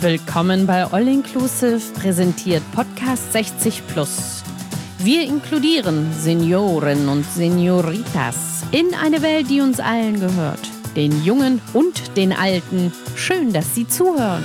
Willkommen bei All Inclusive, präsentiert Podcast 60 Plus. Wir inkludieren Senioren und Senioritas in eine Welt, die uns allen gehört. Den Jungen und den Alten. Schön, dass Sie zuhören.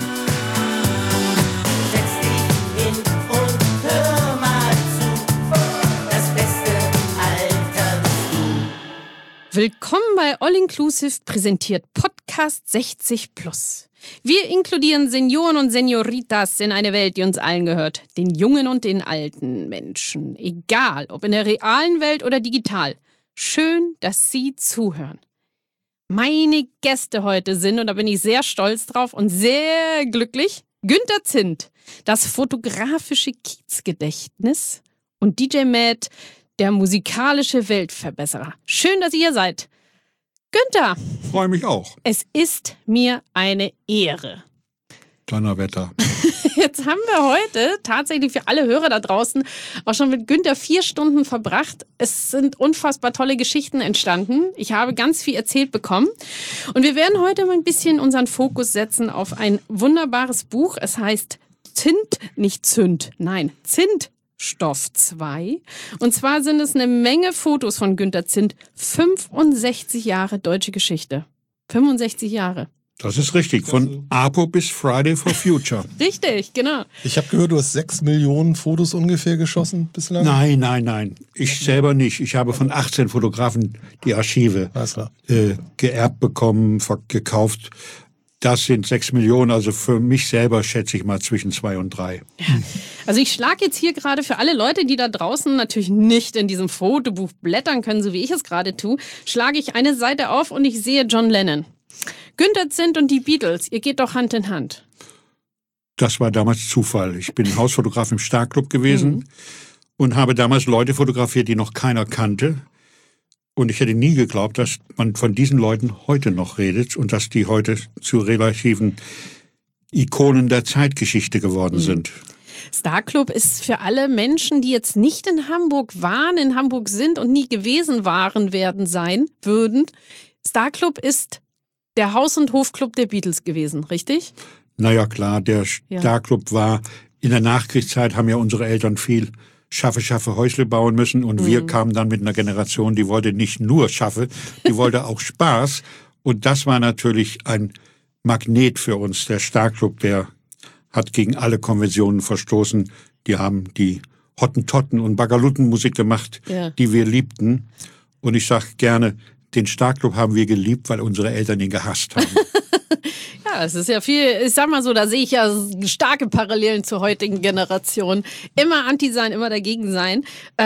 Setz dich hin und hör mal zu. Das Beste alterst du. Willkommen bei All Inclusive, präsentiert Podcast 60 Plus. Wir inkludieren Senioren und Senioritas in eine Welt, die uns allen gehört. Den jungen und den alten Menschen. Egal, ob in der realen Welt oder digital. Schön, dass Sie zuhören. Meine Gäste heute sind, und da bin ich sehr stolz drauf und sehr glücklich, Günther Zindt, das fotografische Kiezgedächtnis, und DJ Matt, der musikalische Weltverbesserer. Schön, dass ihr hier seid. Günther. Freue mich auch. Es ist mir eine Ehre. Donnerwetter. Jetzt haben wir heute tatsächlich für alle Hörer da draußen auch schon mit Günther 4 Stunden verbracht. Es sind unfassbar tolle Geschichten entstanden. Ich habe ganz viel erzählt bekommen. Und wir werden heute mal ein bisschen unseren Fokus setzen auf ein wunderbares Buch. Es heißt Zindstoff 2. Und zwar sind es eine Menge Fotos von Günther Zindt. 65 Jahre deutsche Geschichte. 65 Jahre. Das ist richtig. Von APO bis Friday for Future. Richtig, genau. Ich habe gehört, du hast 6 Millionen Fotos ungefähr geschossen bislang. Nein. Ich selber nicht. Ich habe von 18 Fotografen die Archive geerbt bekommen, gekauft. Das sind 6 Millionen. Also für mich selber schätze ich mal zwischen 2 und 3. Ja. Also ich schlage jetzt hier gerade für alle Leute, die da draußen natürlich nicht in diesem Fotobuch blättern können, so wie ich es gerade tue, schlage ich eine Seite auf und ich sehe John Lennon. Günther Zindt und die Beatles, ihr geht doch Hand in Hand. Das war damals Zufall. Ich bin Hausfotograf im Starclub gewesen und habe damals Leute fotografiert, die noch keiner kannte. Und ich hätte nie geglaubt, dass man von diesen Leuten heute noch redet und dass die heute zu relativen Ikonen der Zeitgeschichte geworden sind. Starclub ist für alle Menschen, die jetzt nicht in Hamburg waren, in Hamburg sind und nie gewesen sein würden. Starclub ist der Haus- und Hofclub der Beatles gewesen, richtig? Naja, klar, der Starclub war in der Nachkriegszeit, haben ja unsere Eltern viel Schaffe Häusle bauen müssen und wir kamen dann mit einer Generation, die wollte nicht nur Schaffe, die wollte auch Spaß, und das war natürlich ein Magnet für uns. Der Starclub, der hat gegen alle Konventionen verstoßen, die haben die Hottentotten- und Bagaluttenmusik gemacht, die wir liebten, und ich sage gerne, den Starclub haben wir geliebt, weil unsere Eltern ihn gehasst haben. Ja, es ist ja viel, ich sag mal so, da sehe ich ja starke Parallelen zur heutigen Generation. Immer anti sein, immer dagegen sein.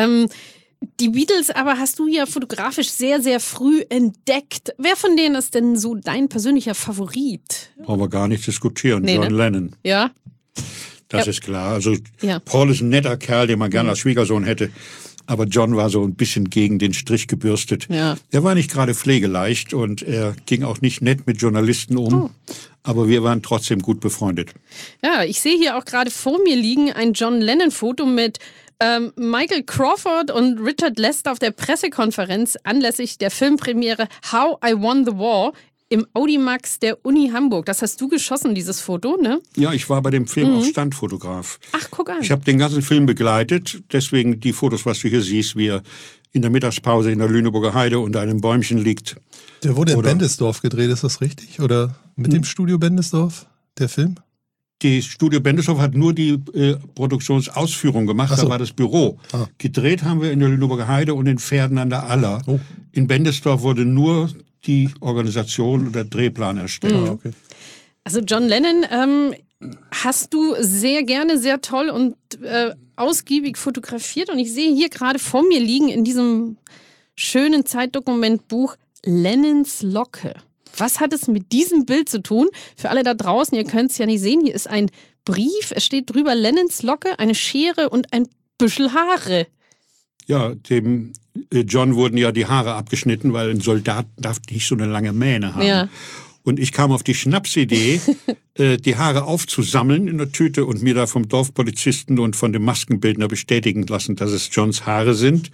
Die Beatles aber hast du ja fotografisch sehr, sehr früh entdeckt. Wer von denen ist denn so dein persönlicher Favorit? Brauchen wir gar nicht diskutieren. Nee, John Lennon. Ja. Das ist klar. Also Paul ist ein netter Kerl, den man gerne als Schwiegersohn hätte. Aber John war so ein bisschen gegen den Strich gebürstet. Ja. Er war nicht gerade pflegeleicht und er ging auch nicht nett mit Journalisten um. Oh. Aber wir waren trotzdem gut befreundet. Ja, ich sehe hier auch gerade vor mir liegen ein John Lennon-Foto mit Michael Crawford und Richard Lester auf der Pressekonferenz anlässlich der Filmpremiere How I Won the War im Audimax der Uni Hamburg. Das hast du geschossen, dieses Foto, ne? Ja, ich war bei dem Film auch Standfotograf. Ach, guck an. Ich habe den ganzen Film begleitet, deswegen die Fotos, was du hier siehst, wie er in der Mittagspause in der Lüneburger Heide unter einem Bäumchen liegt. Der wurde in Bendesdorf gedreht, ist das richtig? Oder mit dem Studio Bendesdorf, der Film? Die Studio Bendesdorf hat nur die Produktionsausführung gemacht, da war das Büro. Gedreht haben wir in der Lüneburger Heide und in Pferden an der Aller. Oh. In Bendesdorf wurde nur die Organisation und der Drehplan erstellt. Okay. Also John Lennon hast du sehr gerne, sehr toll und ausgiebig fotografiert. Und ich sehe hier gerade vor mir liegen in diesem schönen Zeitdokumentbuch Lennons Locke. Was hat es mit diesem Bild zu tun? Für alle da draußen, ihr könnt es ja nicht sehen, hier ist ein Brief, es steht drüber Lennons Locke, eine Schere und ein Büschel Haare. Ja, dem John wurden ja die Haare abgeschnitten, weil ein Soldat darf nicht so eine lange Mähne haben. Ja. Und ich kam auf die Schnapsidee, die Haare aufzusammeln in der Tüte und mir da vom Dorfpolizisten und von dem Maskenbildner bestätigen lassen, dass es Johns Haare sind.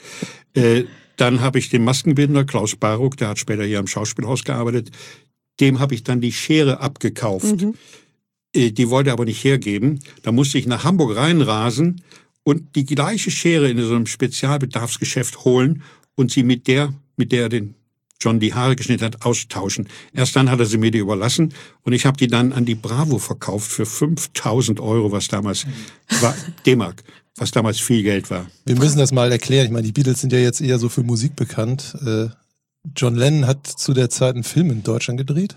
Dann habe ich den Maskenbildner, Klaus Baruck, der hat später hier am Schauspielhaus gearbeitet, dem habe ich dann die Schere abgekauft. Die wollte er aber nicht hergeben. Da musste ich nach Hamburg reinrasen und die gleiche Schere in so einem Spezialbedarfsgeschäft holen und sie mit der den John die Haare geschnitten hat, austauschen. Erst dann hat er sie mir die überlassen und ich habe die dann an die Bravo verkauft für 5.000 €, was damals war, D-Mark, was damals viel Geld war. Wir müssen das mal erklären. Ich meine, die Beatles sind ja jetzt eher so für Musik bekannt. John Lennon hat zu der Zeit einen Film in Deutschland gedreht.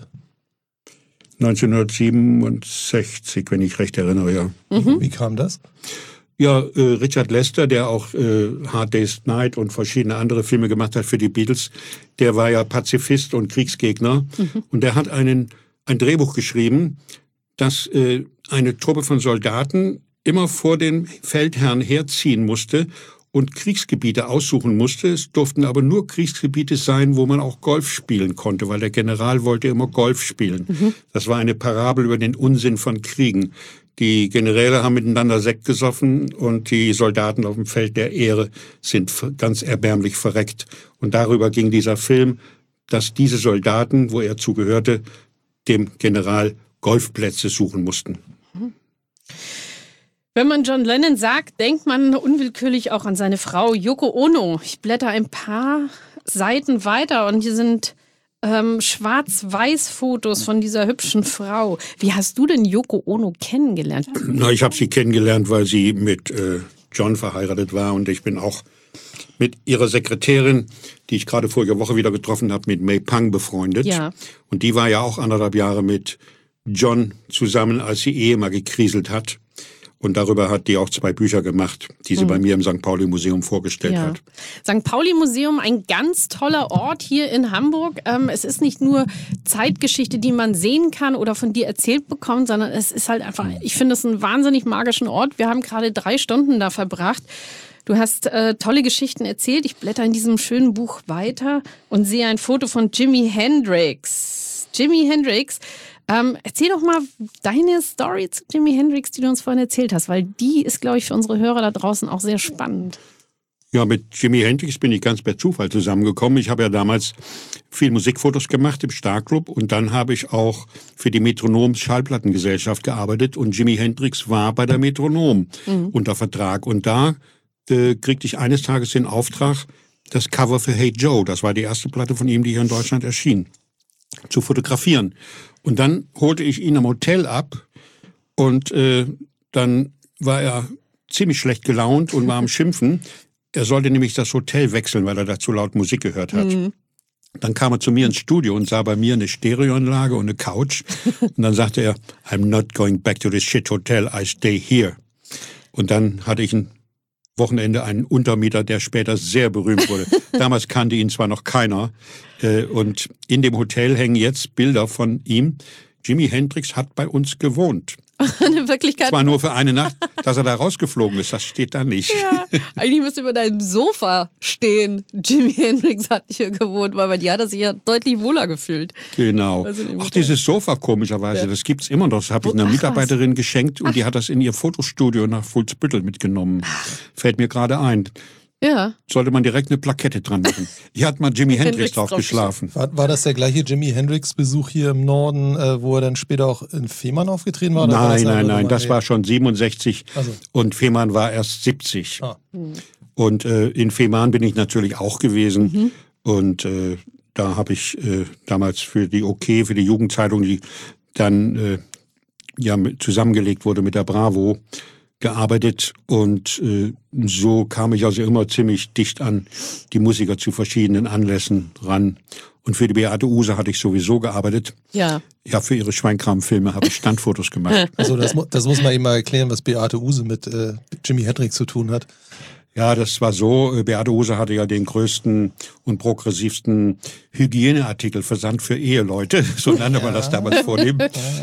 1967, wenn ich recht erinnere, ja. Wie kam das? Ja, Richard Lester, der auch Hard Day's Night und verschiedene andere Filme gemacht hat für die Beatles, der war ja Pazifist und Kriegsgegner. Und der hat ein Drehbuch geschrieben, dass eine Truppe von Soldaten immer vor den Feldherrn herziehen musste und Kriegsgebiete aussuchen musste. Es durften aber nur Kriegsgebiete sein, wo man auch Golf spielen konnte, weil der General wollte immer Golf spielen. Das war eine Parabel über den Unsinn von Kriegen. Die Generäle haben miteinander Sekt gesoffen und die Soldaten auf dem Feld der Ehre sind ganz erbärmlich verreckt. Und darüber ging dieser Film, dass diese Soldaten, wo er zugehörte, dem General Golfplätze suchen mussten. Wenn man John Lennon sagt, denkt man unwillkürlich auch an seine Frau Yoko Ono. Ich blätter ein paar Seiten weiter und hier sind Schwarz-Weiß-Fotos von dieser hübschen Frau. Wie hast du denn Yoko Ono kennengelernt? Na, ich habe sie kennengelernt, weil sie mit John verheiratet war und ich bin auch mit ihrer Sekretärin, die ich gerade vorige Woche wieder getroffen habe, mit May Pang befreundet. Ja. Und die war ja auch 1,5 Jahre mit John zusammen, als die Ehe mal gekriselt hat. Und darüber hat die auch 2 Bücher gemacht, die sie bei mir im St. Pauli Museum vorgestellt hat. St. Pauli Museum, ein ganz toller Ort hier in Hamburg. Es ist nicht nur Zeitgeschichte, die man sehen kann oder von dir erzählt bekommt, sondern es ist halt einfach, ich finde es einen wahnsinnig magischen Ort. Wir haben gerade 3 Stunden da verbracht. Du hast tolle Geschichten erzählt. Ich blätter in diesem schönen Buch weiter und sehe ein Foto von Jimi Hendrix. Jimi Hendrix. Erzähl doch mal deine Story zu Jimi Hendrix, die du uns vorhin erzählt hast, weil die ist, glaube ich, für unsere Hörer da draußen auch sehr spannend. Ja, mit Jimi Hendrix bin ich ganz per Zufall zusammengekommen. Ich habe ja damals viel Musikfotos gemacht im Starclub und dann habe ich auch für die Metronom Schallplattengesellschaft gearbeitet und Jimi Hendrix war bei der Metronom unter Vertrag. Und da kriegte ich eines Tages den Auftrag, das Cover für Hey Joe, das war die erste Platte von ihm, die hier in Deutschland erschien, zu fotografieren. Und dann holte ich ihn am Hotel ab und dann war er ziemlich schlecht gelaunt und war am Schimpfen. Er sollte nämlich das Hotel wechseln, weil er da zu laut Musik gehört hat. Dann kam er zu mir ins Studio und sah bei mir eine Stereoanlage und eine Couch. Und dann sagte er, I'm not going back to this shit hotel, I stay here. Und dann hatte ich ein Wochenende einen Untermieter, der später sehr berühmt wurde. Damals kannte ihn zwar noch keiner. Und in dem Hotel hängen jetzt Bilder von ihm. Jimi Hendrix hat bei uns gewohnt. In Wirklichkeit. Zwar nur für eine Nacht, dass er da rausgeflogen ist, das steht da nicht. Ja, eigentlich müsste über deinem Sofa stehen. Jimi Hendrix hat hier gewohnt, weil bei dir hat er sich ja deutlich wohler gefühlt. Genau. Ach, dieses Sofa komischerweise, das gibt's immer noch. Das habe ich einer Mitarbeiterin geschenkt und die hat das in ihr Fotostudio nach Fuhlsbüttel mitgenommen. Fällt mir gerade ein. Ja. Sollte man direkt eine Plakette dran machen. Hier hat mal Jimi Hendrix drauf geschlafen. War das der gleiche Jimi Hendrix-Besuch hier im Norden, wo er dann später auch in Fehmarn aufgetreten war? Nein, das war schon 67 also. Und Fehmarn war erst 70. Und in Fehmarn bin ich natürlich auch gewesen. Und da habe ich damals für die für die Jugendzeitung, die dann zusammengelegt wurde mit der Bravo, gearbeitet und so kam ich also immer ziemlich dicht an die Musiker zu verschiedenen Anlässen ran. Und für die Beate Uhse hatte ich sowieso gearbeitet. Ja. Ja, für ihre Schweinkram-Filme habe ich Standfotos gemacht. Also das muss man eben mal erklären, was Beate Uhse mit Jimi Hendrix zu tun hat. Ja, das war so. Beate Uhse hatte ja den größten und progressivsten Hygieneartikelversand für Eheleute. So nannte man das damals vornehm.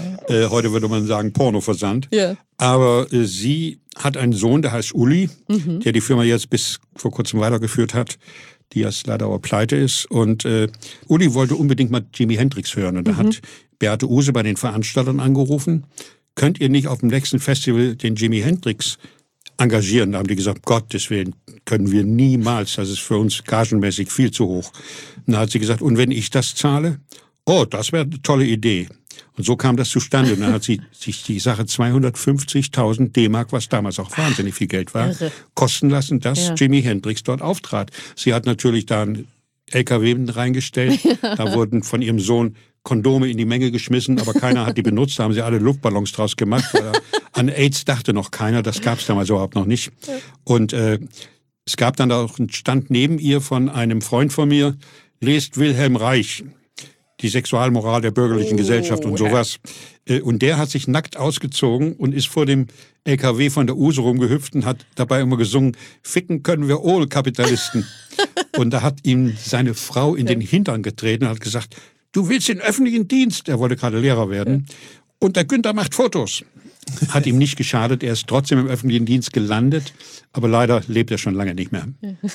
Heute würde man sagen Pornoversand. Ja. Aber sie hat einen Sohn, der heißt Uli, der die Firma jetzt bis vor kurzem weitergeführt hat, die jetzt leider aber pleite ist. Und Uli wollte unbedingt mal Jimi Hendrix hören. Und da hat Beate Uhse bei den Veranstaltern angerufen, könnt ihr nicht auf dem nächsten Festival den Jimi Hendrix engagieren? Da haben die gesagt, Gottes Willen, können wir niemals. Das ist für uns gagenmäßig viel zu hoch. Und da hat sie gesagt, und wenn ich das zahle? Oh, das wäre eine tolle Idee. Und so kam das zustande. Und dann hat sie sich die Sache 250.000 D-Mark, was damals auch wahnsinnig viel Geld war, kosten lassen, dass Jimi Hendrix dort auftrat. Sie hat natürlich da einen LKW reingestellt. Da wurden von ihrem Sohn Kondome in die Menge geschmissen, aber keiner hat die benutzt. Da haben sie alle Luftballons draus gemacht. An AIDS dachte noch keiner. Das gab es damals überhaupt noch nicht. Und es gab dann auch einen Stand neben ihr von einem Freund von mir, lest Wilhelm Reich, die Sexualmoral der bürgerlichen Gesellschaft und sowas. Und der hat sich nackt ausgezogen und ist vor dem LKW von der Use rumgehüpft und hat dabei immer gesungen, ficken können wir alle Kapitalisten. Und da hat ihm seine Frau in den Hintern getreten und hat gesagt, du willst den öffentlichen Dienst. Er wollte gerade Lehrer werden. Und der Günther macht Fotos. Hat ihm nicht geschadet, er ist trotzdem im öffentlichen Dienst gelandet, aber leider lebt er schon lange nicht mehr.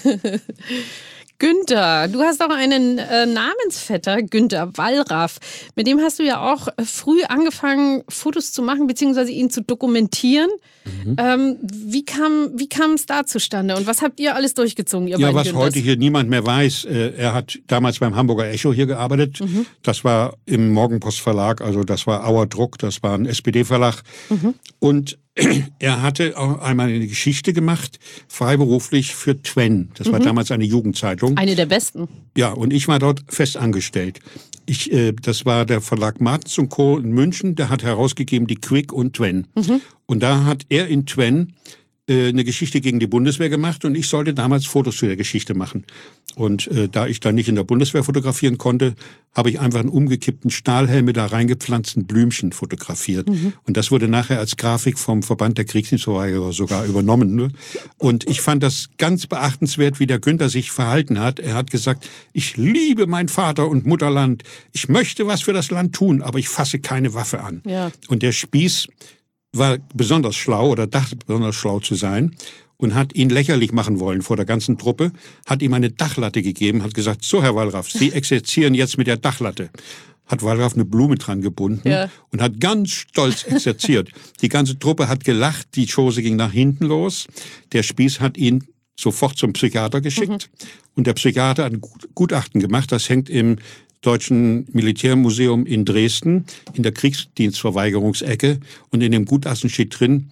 Günther, du hast auch einen Namensvetter, Günther Wallraff. Mit dem hast du ja auch früh angefangen, Fotos zu machen, beziehungsweise ihn zu dokumentieren. Wie kam es da zustande und was habt ihr alles durchgezogen? Ihr Ja, was Günthers? heute hier niemand mehr weiß, er hat damals beim Hamburger Echo hier gearbeitet. Das war im Morgenpost Verlag, also das war Auer Druck, das war ein SPD-Verlag. Und er hatte auch einmal eine Geschichte gemacht, freiberuflich für Twen. Das war damals eine Jugendzeitung. Eine der besten. Ja, und ich war dort fest angestellt. Das war der Verlag Martens & Co. in München, der hat herausgegeben die Quick und Twen. Und da hat er in Twen eine Geschichte gegen die Bundeswehr gemacht und ich sollte damals Fotos zu der Geschichte machen. Und da ich dann nicht in der Bundeswehr fotografieren konnte, habe ich einfach einen umgekippten Stahlhelm mit da reingepflanzten Blümchen fotografiert. Und das wurde nachher als Grafik vom Verband der Kriegsdienstverweigerer sogar übernommen. Ne? Und ich fand das ganz beachtenswert, wie der Günther sich verhalten hat. Er hat gesagt, ich liebe mein Vater und Mutterland. Ich möchte was für das Land tun, aber ich fasse keine Waffe an. Ja. Und der Spieß war besonders schlau oder dachte besonders schlau zu sein und hat ihn lächerlich machen wollen vor der ganzen Truppe, hat ihm eine Dachlatte gegeben, hat gesagt, so Herr Wallraff, Sie exerzieren jetzt mit der Dachlatte. Hat Wallraff eine Blume dran gebunden und hat ganz stolz exerziert. Die ganze Truppe hat gelacht, die Chose ging nach hinten los. Der Spieß hat ihn sofort zum Psychiater geschickt und der Psychiater hat ein Gutachten gemacht, das hängt im Deutschen Militärmuseum in Dresden, in der Kriegsdienstverweigerungsecke. Und in dem Gutachten steht drin,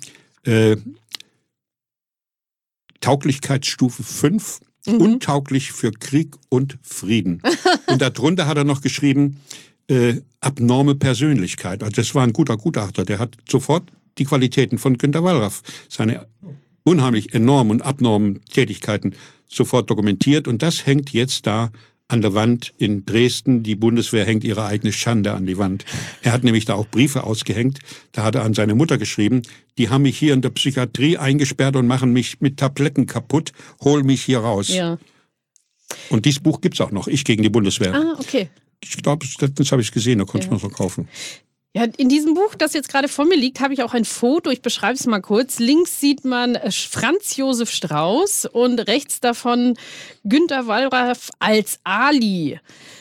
Tauglichkeitsstufe 5, untauglich für Krieg und Frieden. Und darunter hat er noch geschrieben, abnorme Persönlichkeit. Also das war ein guter Gutachter, der hat sofort die Qualitäten von Günther Wallraff, seine unheimlich enormen und abnormen Tätigkeiten sofort dokumentiert. Und das hängt jetzt da an der Wand in Dresden. Die Bundeswehr hängt ihre eigene Schande an die Wand. Er hat nämlich da auch Briefe ausgehängt. Da hat er an seine Mutter geschrieben, die haben mich hier in der Psychiatrie eingesperrt und machen mich mit Tabletten kaputt. Hol mich hier raus. Ja. Und dieses Buch gibt's auch noch. Ich gegen die Bundeswehr. Ah, okay. Ich glaube, das habe ich gesehen. Da konnte ich mal so kaufen. Ja, in diesem Buch, das jetzt gerade vor mir liegt, habe ich auch ein Foto. Ich beschreibe es mal kurz. Links sieht man Franz Josef Strauß und rechts davon Günther Wallraff als Ali.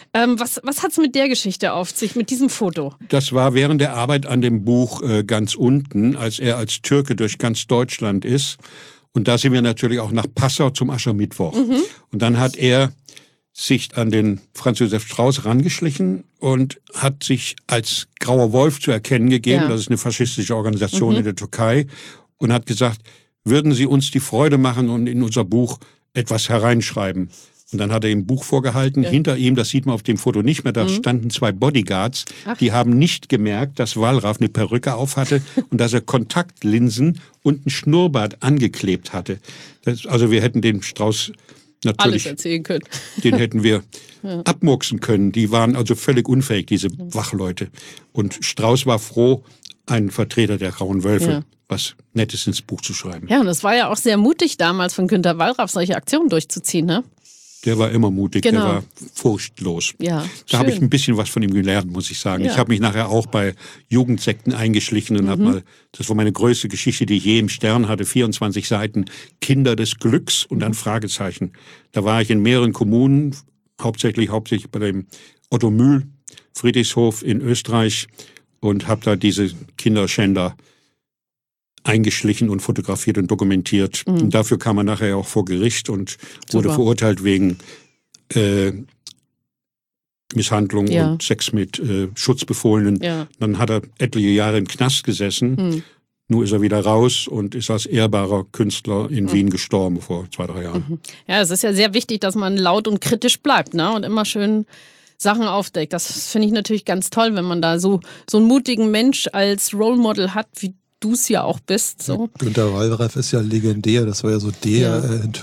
Was hat es mit der Geschichte auf sich, mit diesem Foto? Das war während der Arbeit an dem Buch ganz unten, als er als Türke durch ganz Deutschland ist. Und da sind wir natürlich auch nach Passau zum Aschermittwoch. Und dann hat er sich an den Franz Josef Strauß rangeschlichen und hat sich als Grauer Wolf zu erkennen gegeben. Das ist eine faschistische Organisation in der Türkei. Und hat gesagt, würden Sie uns die Freude machen und in unser Buch etwas hereinschreiben. Und dann hat er ihm ein Buch vorgehalten. Hinter ihm, das sieht man auf dem Foto nicht mehr, da standen 2 Bodyguards. Die haben nicht gemerkt, dass Wallraff eine Perücke auf hatte und dass er Kontaktlinsen und ein Schnurrbart angeklebt hatte. Also wir hätten den Strauß natürlich alles erzählen können. Den hätten wir abmurksen können. Die waren also völlig unfähig, diese Wachleute. Und Strauß war froh, einen Vertreter der Grauen Wölfe was Nettes ins Buch zu schreiben. Ja, und es war ja auch sehr mutig damals von Günther Wallraff, solche Aktionen durchzuziehen, ne? Der war immer mutig, Genau. der war furchtlos. Ja, Da habe ich schön. ein bisschen was von ihm gelernt, muss ich sagen. Ja. Ich habe mich nachher auch bei Jugendsekten eingeschlichen und habe mal, das war meine größte Geschichte, die ich je im Stern hatte, 24 Seiten, Kinder des Glücks und dann Fragezeichen. Da war ich in mehreren Kommunen, hauptsächlich bei dem Otto Mühl Friedrichshof in Österreich und habe da diese Kinderschänder eingeschlichen und fotografiert und dokumentiert. Und dafür kam er nachher auch vor Gericht und wurde Super. verurteilt wegen Misshandlung und Sex mit Schutzbefohlenen. Ja. Dann hat er etliche Jahre im Knast gesessen. Nun ist er wieder raus und ist als ehrbarer Künstler in Wien gestorben vor 2-3 Jahren. Ja, es ist ja sehr wichtig, dass man laut und kritisch bleibt, ne? Und immer schön Sachen aufdeckt. Das finde ich natürlich ganz toll, wenn man da so einen mutigen Mensch als Role Model hat, wie du es ja auch bist. So. Ja, Günter Wallraff ist ja legendär, das war ja so der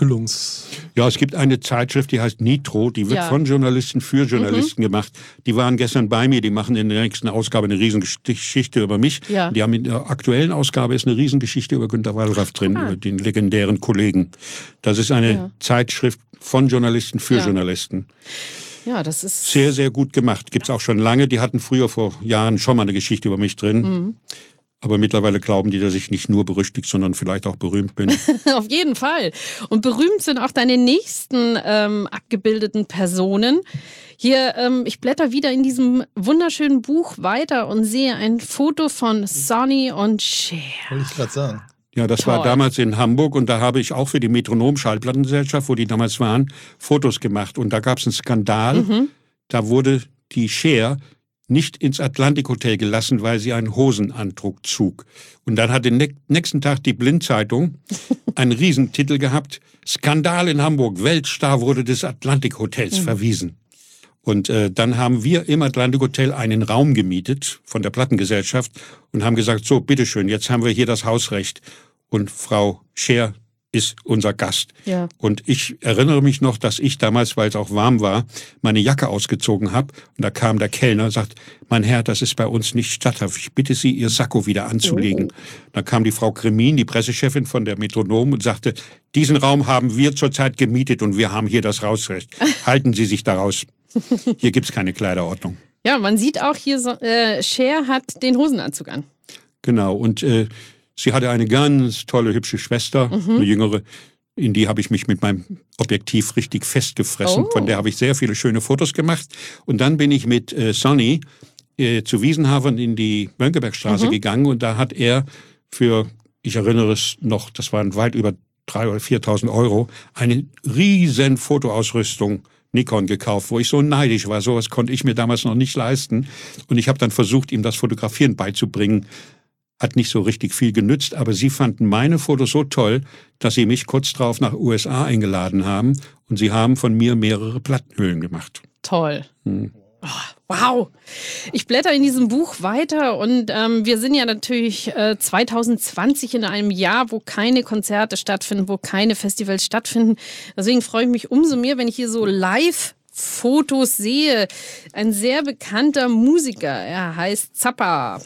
Ja, es gibt eine Zeitschrift, die heißt Nitro, die wird von Journalisten für Journalisten gemacht. Die waren gestern bei mir, die machen in der nächsten Ausgabe eine Riesengeschichte über mich. Ja. Die haben in der aktuellen Ausgabe ist eine Riesengeschichte über Günter Wallraff drin, über den legendären Kollegen. Das ist eine Zeitschrift von Journalisten für Journalisten. Ja, das ist sehr, sehr gut gemacht. Gibt's auch schon lange. Die hatten früher vor Jahren schon mal eine Geschichte über mich drin. Aber mittlerweile glauben die, dass ich nicht nur berüchtigt, sondern vielleicht auch berühmt bin. Auf jeden Fall. Und berühmt sind auch deine nächsten abgebildeten Personen. Hier, ich blätter wieder in diesem wunderschönen Buch weiter und sehe ein Foto von Sonny und Cher. Wollte ich gerade sagen. Ja, das war damals in Hamburg und da habe ich auch für die Metronom-Schallplattengesellschaft, wo die damals waren, Fotos gemacht. Und da gab es einen Skandal. Da wurde die Cher nicht ins Atlantic Hotel gelassen, weil sie einen Hosenanzug trug. Und dann hat den nächsten Tag die Blindzeitung einen Riesentitel gehabt: Skandal in Hamburg, Weltstar wurde des Atlantic Hotels verwiesen. Und dann haben wir im Atlantic Hotel einen Raum gemietet von der Plattengesellschaft und haben gesagt, so, bitteschön, jetzt haben wir hier das Hausrecht. Und Frau Cher ist unser Gast. Ja. Und ich erinnere mich noch, dass ich damals, weil es auch warm war, meine Jacke ausgezogen habe. Und da kam der Kellner und sagt, mein Herr, das ist bei uns nicht statthaft. Ich bitte Sie, Ihr Sakko wieder anzulegen. Da kam die Frau Kremin, die Pressechefin von der Metronom, und sagte, diesen Raum haben wir zurzeit gemietet und wir haben hier das Hausrecht. Halten Sie sich daraus. Hier gibt's keine Kleiderordnung. Ja, man sieht auch hier, Cher hat den Hosenanzug an. Genau, und sie hatte eine ganz tolle, hübsche Schwester, eine jüngere. In die habe ich mich mit meinem Objektiv richtig festgefressen. Von der habe ich sehr viele schöne Fotos gemacht. Und dann bin ich mit Sonny zu Wiesenhafen in die Mönckebergstraße gegangen. Und da hat er für, ich erinnere es noch, das waren weit über 3.000 oder 4.000 Euro, eine riesen Fotoausrüstung Nikon gekauft, wo ich so neidisch war. Sowas konnte ich mir damals noch nicht leisten. Und ich habe dann versucht, ihm das Fotografieren beizubringen. Hat nicht so richtig viel genützt, aber sie fanden meine Fotos so toll, dass sie mich kurz darauf nach USA eingeladen haben. Und sie haben von mir mehrere Plattenhüllen gemacht. Toll. Oh, wow. Ich blätter in diesem Buch weiter und wir sind ja natürlich 2020 in einem Jahr, wo keine Konzerte stattfinden, wo keine Festivals stattfinden. Deswegen freue ich mich umso mehr, wenn ich hier so Live-Fotos sehe. Ein sehr bekannter Musiker, er heißt Zappa.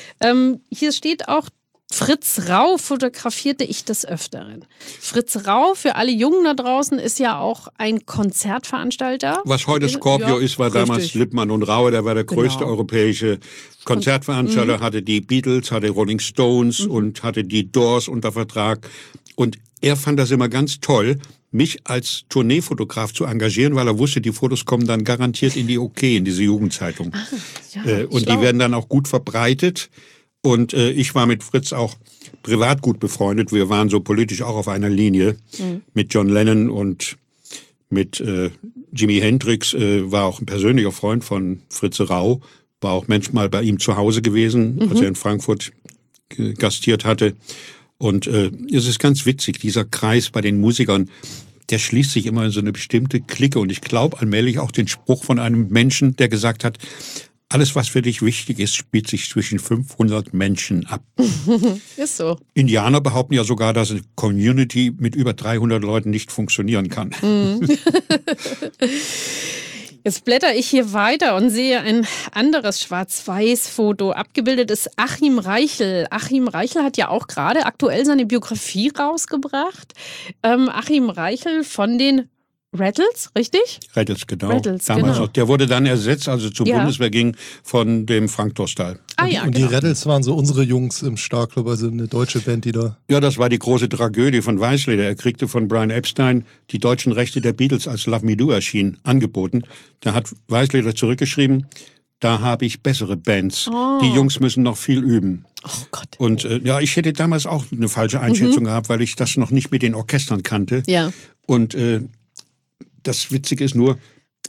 Hier steht auch, Fritz Rau fotografierte ich des Öfteren. Fritz Rau, für alle Jungen da draußen, ist ja auch ein Konzertveranstalter. Was heute Scorpio ist, war damals Lippmann und Rau. Der war der größte europäische Konzertveranstalter, hatte die Beatles, hatte Rolling Stones und hatte die Doors unter Vertrag. Und er fand das immer ganz toll, mich als Tourneefotograf zu engagieren, weil er wusste, die Fotos kommen dann garantiert in die OK, in diese Jugendzeitung. Und die werden dann auch gut verbreitet. Und ich war mit Fritz auch privat gut befreundet. Wir waren so politisch auch auf einer Linie mit John Lennon und mit Jimi Hendrix. War auch ein persönlicher Freund von Fritz Rau. War auch manchmal bei ihm zu Hause gewesen, als er in Frankfurt gastiert hatte. Und es ist ganz witzig, dieser Kreis bei den Musikern, der schließt sich immer in so eine bestimmte Clique. Und ich glaube allmählich auch den Spruch von einem Menschen, der gesagt hat, alles, was für dich wichtig ist, spielt sich zwischen 500 Menschen ab. Ist so. Indianer behaupten ja sogar, dass eine Community mit über 300 Leuten nicht funktionieren kann. Jetzt blätter ich hier weiter und sehe ein anderes Schwarz-Weiß-Foto. Abgebildet ist Achim Reichel. Achim Reichel hat ja auch gerade aktuell seine Biografie rausgebracht. Achim Reichel von den Rattles, richtig? Rattles, genau. Rattles, damals genau. Noch. Der wurde dann ersetzt, also zur Bundeswehr ging, von dem Frank Dostal. Und die Rattles waren so unsere Jungs im Starclub, also eine deutsche Band, die da... Ja, das war die große Tragödie von Weißleder. Er kriegte von Brian Epstein die deutschen Rechte der Beatles, als Love Me Do erschien, angeboten. Da hat Weißleder zurückgeschrieben, da habe ich bessere Bands. Die Jungs müssen noch viel üben. Oh Gott. Und ich hätte damals auch eine falsche Einschätzung gehabt, weil ich das noch nicht mit den Orchestern kannte. Ja. Und das Witzige ist nur,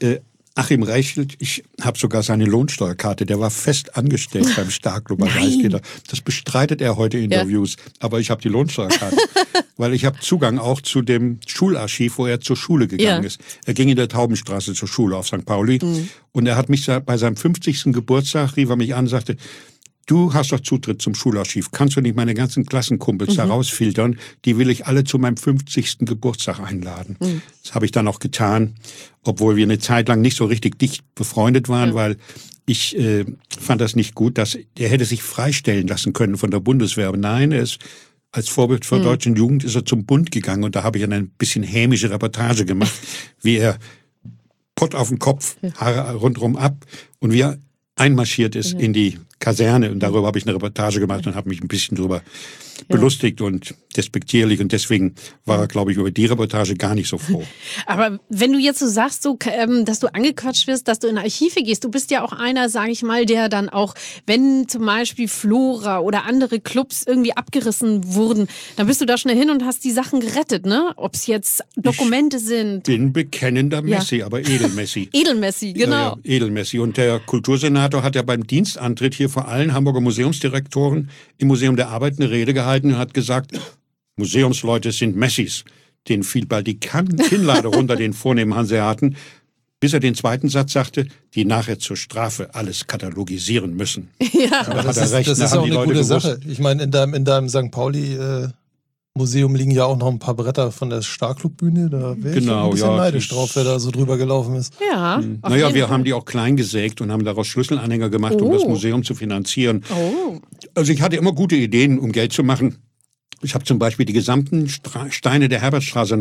Achim Reichelt, ich habe sogar seine Lohnsteuerkarte, der war fest angestellt beim Starclub als Eisketter. Das bestreitet er heute in Interviews, aber ich habe die Lohnsteuerkarte, weil ich habe Zugang auch zu dem Schularchiv, wo er zur Schule gegangen ist. Er ging in der Taubenstraße zur Schule auf St. Pauli und er hat mich bei seinem 50. Geburtstag, rief er mich an und sagte, du hast doch Zutritt zum Schularchiv. Kannst du nicht meine ganzen Klassenkumpels da rausfiltern? Die will ich alle zu meinem 50. Geburtstag einladen. Das habe ich dann auch getan, obwohl wir eine Zeit lang nicht so richtig dicht befreundet waren, weil ich fand das nicht gut, dass er hätte sich freistellen lassen können von der Bundeswehr. Aber nein, er ist als Vorbild für deutschen Jugend ist er zum Bund gegangen und da habe ich eine bisschen hämische Reportage gemacht, wie er Pott auf den Kopf, Haare rundherum ab und wie er einmarschiert ist in die Kaserne und darüber habe ich eine Reportage gemacht und habe mich ein bisschen drüber belustigt und despektierlich und deswegen war er, glaube ich, über die Reportage gar nicht so froh. Aber wenn du jetzt so sagst, dass du angequatscht wirst, dass du in Archive gehst, du bist ja auch einer, sage ich mal, der dann auch, wenn zum Beispiel Flora oder andere Clubs irgendwie abgerissen wurden, dann bist du da schnell hin und hast die Sachen gerettet, ne? Ob es jetzt Dokumente sind. Ich bin bekennender Messi, aber Edelmessi. Edelmessi, genau. Ja, Edelmessi. Und der Kultursenator hat ja beim Dienstantritt hier vor allen Hamburger Museumsdirektoren im Museum der Arbeit eine Rede gehalten und hat gesagt, Museumsleute sind Messis. Denen fiel bald die Kinnlade runter, den vornehmen Hanseaten, bis er den zweiten Satz sagte, die nachher zur Strafe alles katalogisieren müssen. Ja, da hat er recht. Das ist auch eine gute Sache. Ich meine, in deinem St. Pauli Museum liegen ja auch noch ein paar Bretter von der Starclub-Bühne. Da wäre ich ein bisschen neidisch drauf, wer da so drüber gelaufen ist. Ja. Naja, wir haben die auch klein gesägt und haben daraus Schlüsselanhänger gemacht, um das Museum zu finanzieren. Also ich hatte immer gute Ideen, um Geld zu machen. Ich habe zum Beispiel die gesamten Steine der Herbertstraße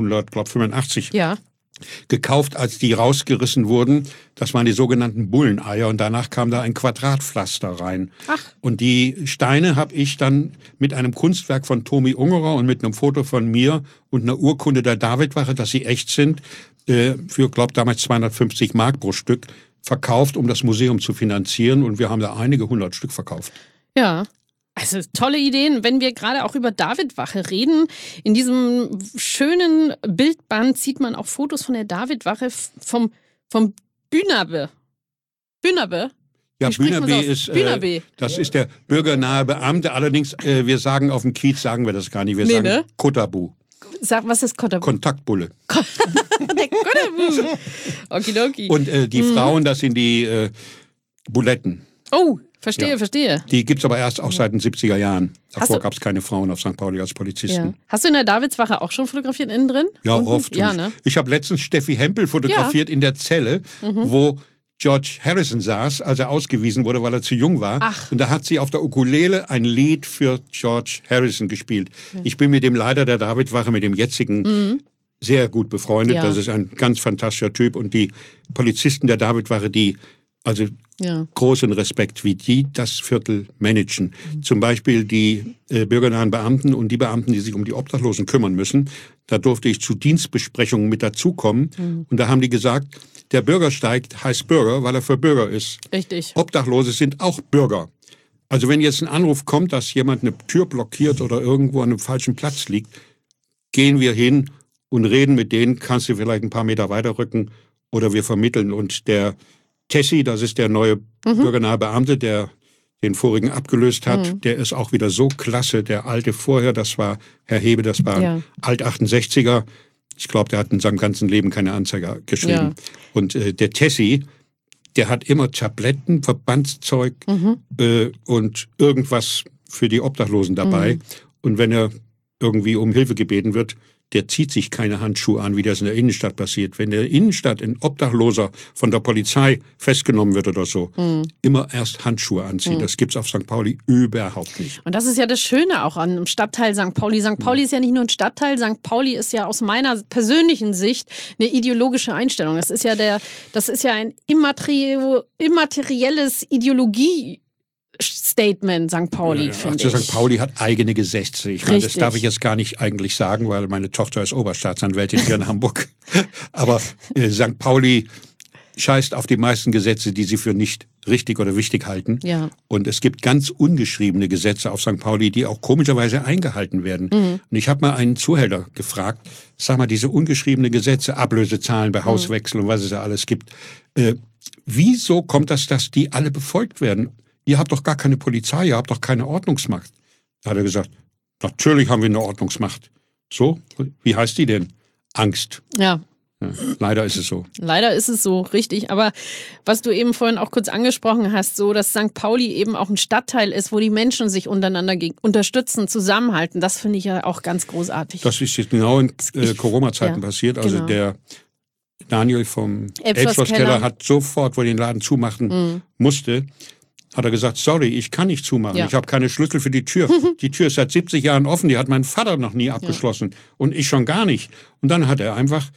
1985 gekauft, als die rausgerissen wurden. Das waren die sogenannten Bulleneier und danach kam da ein Quadratpflaster rein. Und die Steine habe ich dann mit einem Kunstwerk von Tomi Ungerer und mit einem Foto von mir und einer Urkunde der Davidwache, dass sie echt sind, für, glaube damals 250 Mark pro Stück verkauft, um das Museum zu finanzieren. Und wir haben da einige 100 Stück verkauft. Ja. Also tolle Ideen, wenn wir gerade auch über Davidwache reden. In diesem schönen Bildband sieht man auch Fotos von der Davidwache vom Bühnerbe. Bühnerbe? Ja, Bühnerbe ist, das ist der bürgernahe Beamte. Allerdings, wir sagen auf dem Kiez, sagen wir das gar nicht. Wir sagen Kotabu. Sag, was ist Kotabu? Kontaktbulle. Der Kotabu. Okidoki. Und die Frauen, das sind die Buletten. Oh, verstehe. Die gibt's aber erst auch seit den 70er Jahren. Davor gab's keine Frauen auf St. Pauli als Polizisten. Ja. Hast du in der Davidswache auch schon fotografiert innen drin? Ja, oft. Ja, ne? Ich habe letztens Steffi Hempel fotografiert in der Zelle, wo George Harrison saß, als er ausgewiesen wurde, weil er zu jung war. Und da hat sie auf der Ukulele ein Lied für George Harrison gespielt. Ich bin mit dem Leiter der Davidwache, mit dem jetzigen, sehr gut befreundet. Das ist ein ganz fantastischer Typ. Und die Polizisten der Davidwache, großen Respekt, wie die das Viertel managen. Zum Beispiel die bürgernahen Beamten und die Beamten, die sich um die Obdachlosen kümmern müssen. Da durfte ich zu Dienstbesprechungen mit dazukommen. Und da haben die gesagt, der Bürgersteig heißt Bürger, weil er für Bürger ist. Richtig. Obdachlose sind auch Bürger. Also wenn jetzt ein Anruf kommt, dass jemand eine Tür blockiert oder irgendwo an einem falschen Platz liegt, gehen wir hin und reden mit denen, kannst du vielleicht ein paar Meter weiterrücken oder wir vermitteln. Und der Tessi, das ist der neue bürgernahe Beamte, der den vorigen abgelöst hat, der ist auch wieder so klasse. Der alte vorher, das war Herr Hebe, das war ein Alt-68er. Ich glaube, der hat in seinem ganzen Leben keine Anzeige geschrieben. Ja. Und der Tessi, der hat immer Tabletten, Verbandszeug und irgendwas für die Obdachlosen dabei. Und wenn er irgendwie um Hilfe gebeten wird, der zieht sich keine Handschuhe an, wie das in der Innenstadt passiert. Wenn in der Innenstadt ein Obdachloser von der Polizei festgenommen wird oder so, immer erst Handschuhe anziehen. Das gibt's auf St. Pauli überhaupt nicht. Und das ist ja das Schöne auch an dem Stadtteil St. Pauli. St. Pauli ist ja nicht nur ein Stadtteil, St. Pauli ist ja aus meiner persönlichen Sicht eine ideologische Einstellung. Das ist ja ein immaterielles Ideologie-Statement, St. Pauli, finde ich. St. Pauli hat eigene Gesetze. Ich meine, das darf ich jetzt gar nicht eigentlich sagen, weil meine Tochter ist Oberstaatsanwältin hier in Hamburg. Aber St. Pauli scheißt auf die meisten Gesetze, die sie für nicht richtig oder wichtig halten. Ja. Und es gibt ganz ungeschriebene Gesetze auf St. Pauli, die auch komischerweise eingehalten werden. Und ich habe mal einen Zuhälter gefragt, sag mal, diese ungeschriebenen Gesetze, Ablösezahlen bei Hauswechsel und was es da alles gibt, wieso kommt das, dass die alle befolgt werden? Ihr habt doch gar keine Polizei, ihr habt doch keine Ordnungsmacht. Da hat er gesagt, natürlich haben wir eine Ordnungsmacht. So, wie heißt die denn? Angst. Ja. Ja, leider ist es so. Leider ist es so, richtig. Aber was du eben vorhin auch kurz angesprochen hast, so dass St. Pauli eben auch ein Stadtteil ist, wo die Menschen sich untereinander unterstützen, zusammenhalten, das finde ich ja auch ganz großartig. Das ist jetzt genau in Corona-Zeiten passiert. Also genau. Der Daniel vom Elbschlosskeller hat sofort, wo er den Laden zumachen musste, hat er gesagt, sorry, ich kann nicht zumachen. Ja. Ich habe keine Schlüssel für die Tür. Die Tür ist seit 70 Jahren offen. Die hat mein Vater noch nie abgeschlossen. Und ich schon gar nicht. Und dann hat er einfach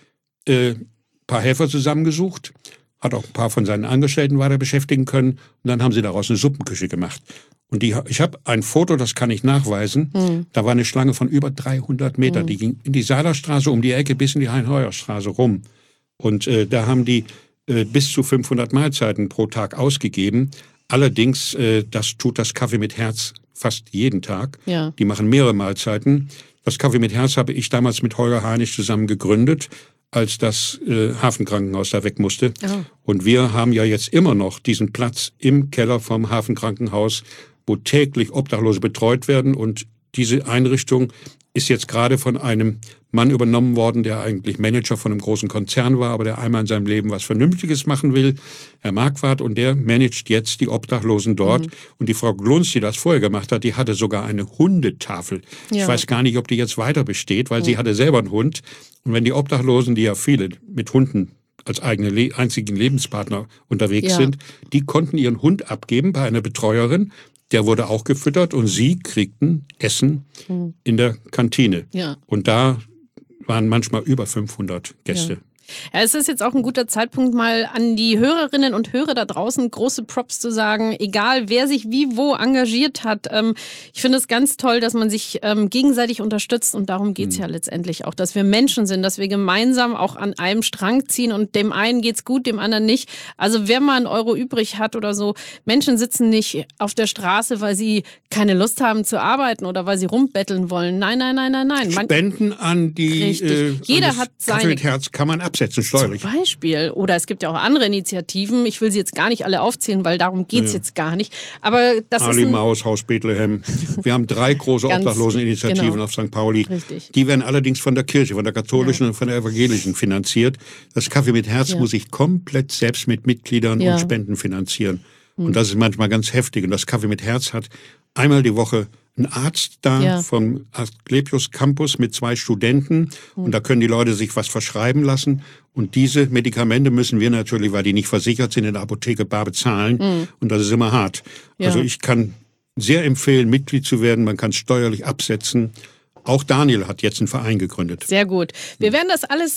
paar Helfer zusammengesucht, hat auch ein paar von seinen Angestellten weiter beschäftigen können. Und dann haben sie daraus eine Suppenküche gemacht. Und ich habe ein Foto, das kann ich nachweisen. Da war eine Schlange von über 300 Meter. Die ging in die Seilerstraße um die Ecke bis in die Hein-Heuer-Straße rum. Und da haben die bis zu 500 Mahlzeiten pro Tag ausgegeben. Allerdings, das tut das Kaffee mit Herz fast jeden Tag. Ja. Die machen mehrere Mahlzeiten. Das Kaffee mit Herz habe ich damals mit Holger Heinisch zusammen gegründet, als das Hafenkrankenhaus da weg musste. Oh. Und wir haben ja jetzt immer noch diesen Platz im Keller vom Hafenkrankenhaus, wo täglich Obdachlose betreut werden. Und diese Einrichtung ist jetzt gerade von einem Mann übernommen worden, der eigentlich Manager von einem großen Konzern war, aber der einmal in seinem Leben was Vernünftiges machen will, Herr Marquardt, und der managt jetzt die Obdachlosen dort. Und die Frau Glunz, die das vorher gemacht hat, die hatte sogar eine Hundetafel. Ja. Ich weiß gar nicht, ob die jetzt weiter besteht, weil sie hatte selber einen Hund. Und wenn die Obdachlosen, die ja viele mit Hunden als einzigen Lebenspartner unterwegs sind, die konnten ihren Hund abgeben bei einer Betreuerin. Der wurde auch gefüttert und sie kriegten Essen in der Kantine. Ja. Und da waren manchmal über 500 Gäste. Ja. Ja, es ist jetzt auch ein guter Zeitpunkt, mal an die Hörerinnen und Hörer da draußen große Props zu sagen, egal wer sich wie wo engagiert hat. Ich finde es ganz toll, dass man sich gegenseitig unterstützt und darum geht's ja letztendlich auch, dass wir Menschen sind, dass wir gemeinsam auch an einem Strang ziehen und dem einen geht's gut, dem anderen nicht. Also wer mal einen Euro übrig hat oder so, Menschen sitzen nicht auf der Straße, weil sie keine Lust haben zu arbeiten oder weil sie rumbetteln wollen. Nein. Spenden an die jeder hat seine. Kaffee mit Herz kann man absetzen, steuerlich. Zum Beispiel. Oder es gibt ja auch andere Initiativen. Ich will sie jetzt gar nicht alle aufzählen, weil darum geht's jetzt gar nicht. Aber das Ali ist Maus, Haus Bethlehem. Wir haben 3 große Obdachloseninitiativen auf St. Pauli. Richtig. Die werden allerdings von der Kirche, von der katholischen und von der evangelischen finanziert. Das Kaffee mit Herz muss sich komplett selbst mit Mitgliedern und Spenden finanzieren. Und das ist manchmal ganz heftig. Und das Kaffee mit Herz hat einmal die Woche ein Arzt da vom Asklepios Campus mit 2 Studenten. Und da können die Leute sich was verschreiben lassen. Und diese Medikamente müssen wir natürlich, weil die nicht versichert sind, in der Apotheke bar bezahlen. Und das ist immer hart. Ja. Also ich kann sehr empfehlen, Mitglied zu werden. Man kann es steuerlich absetzen. Auch Daniel hat jetzt einen Verein gegründet. Sehr gut. Wir werden das alles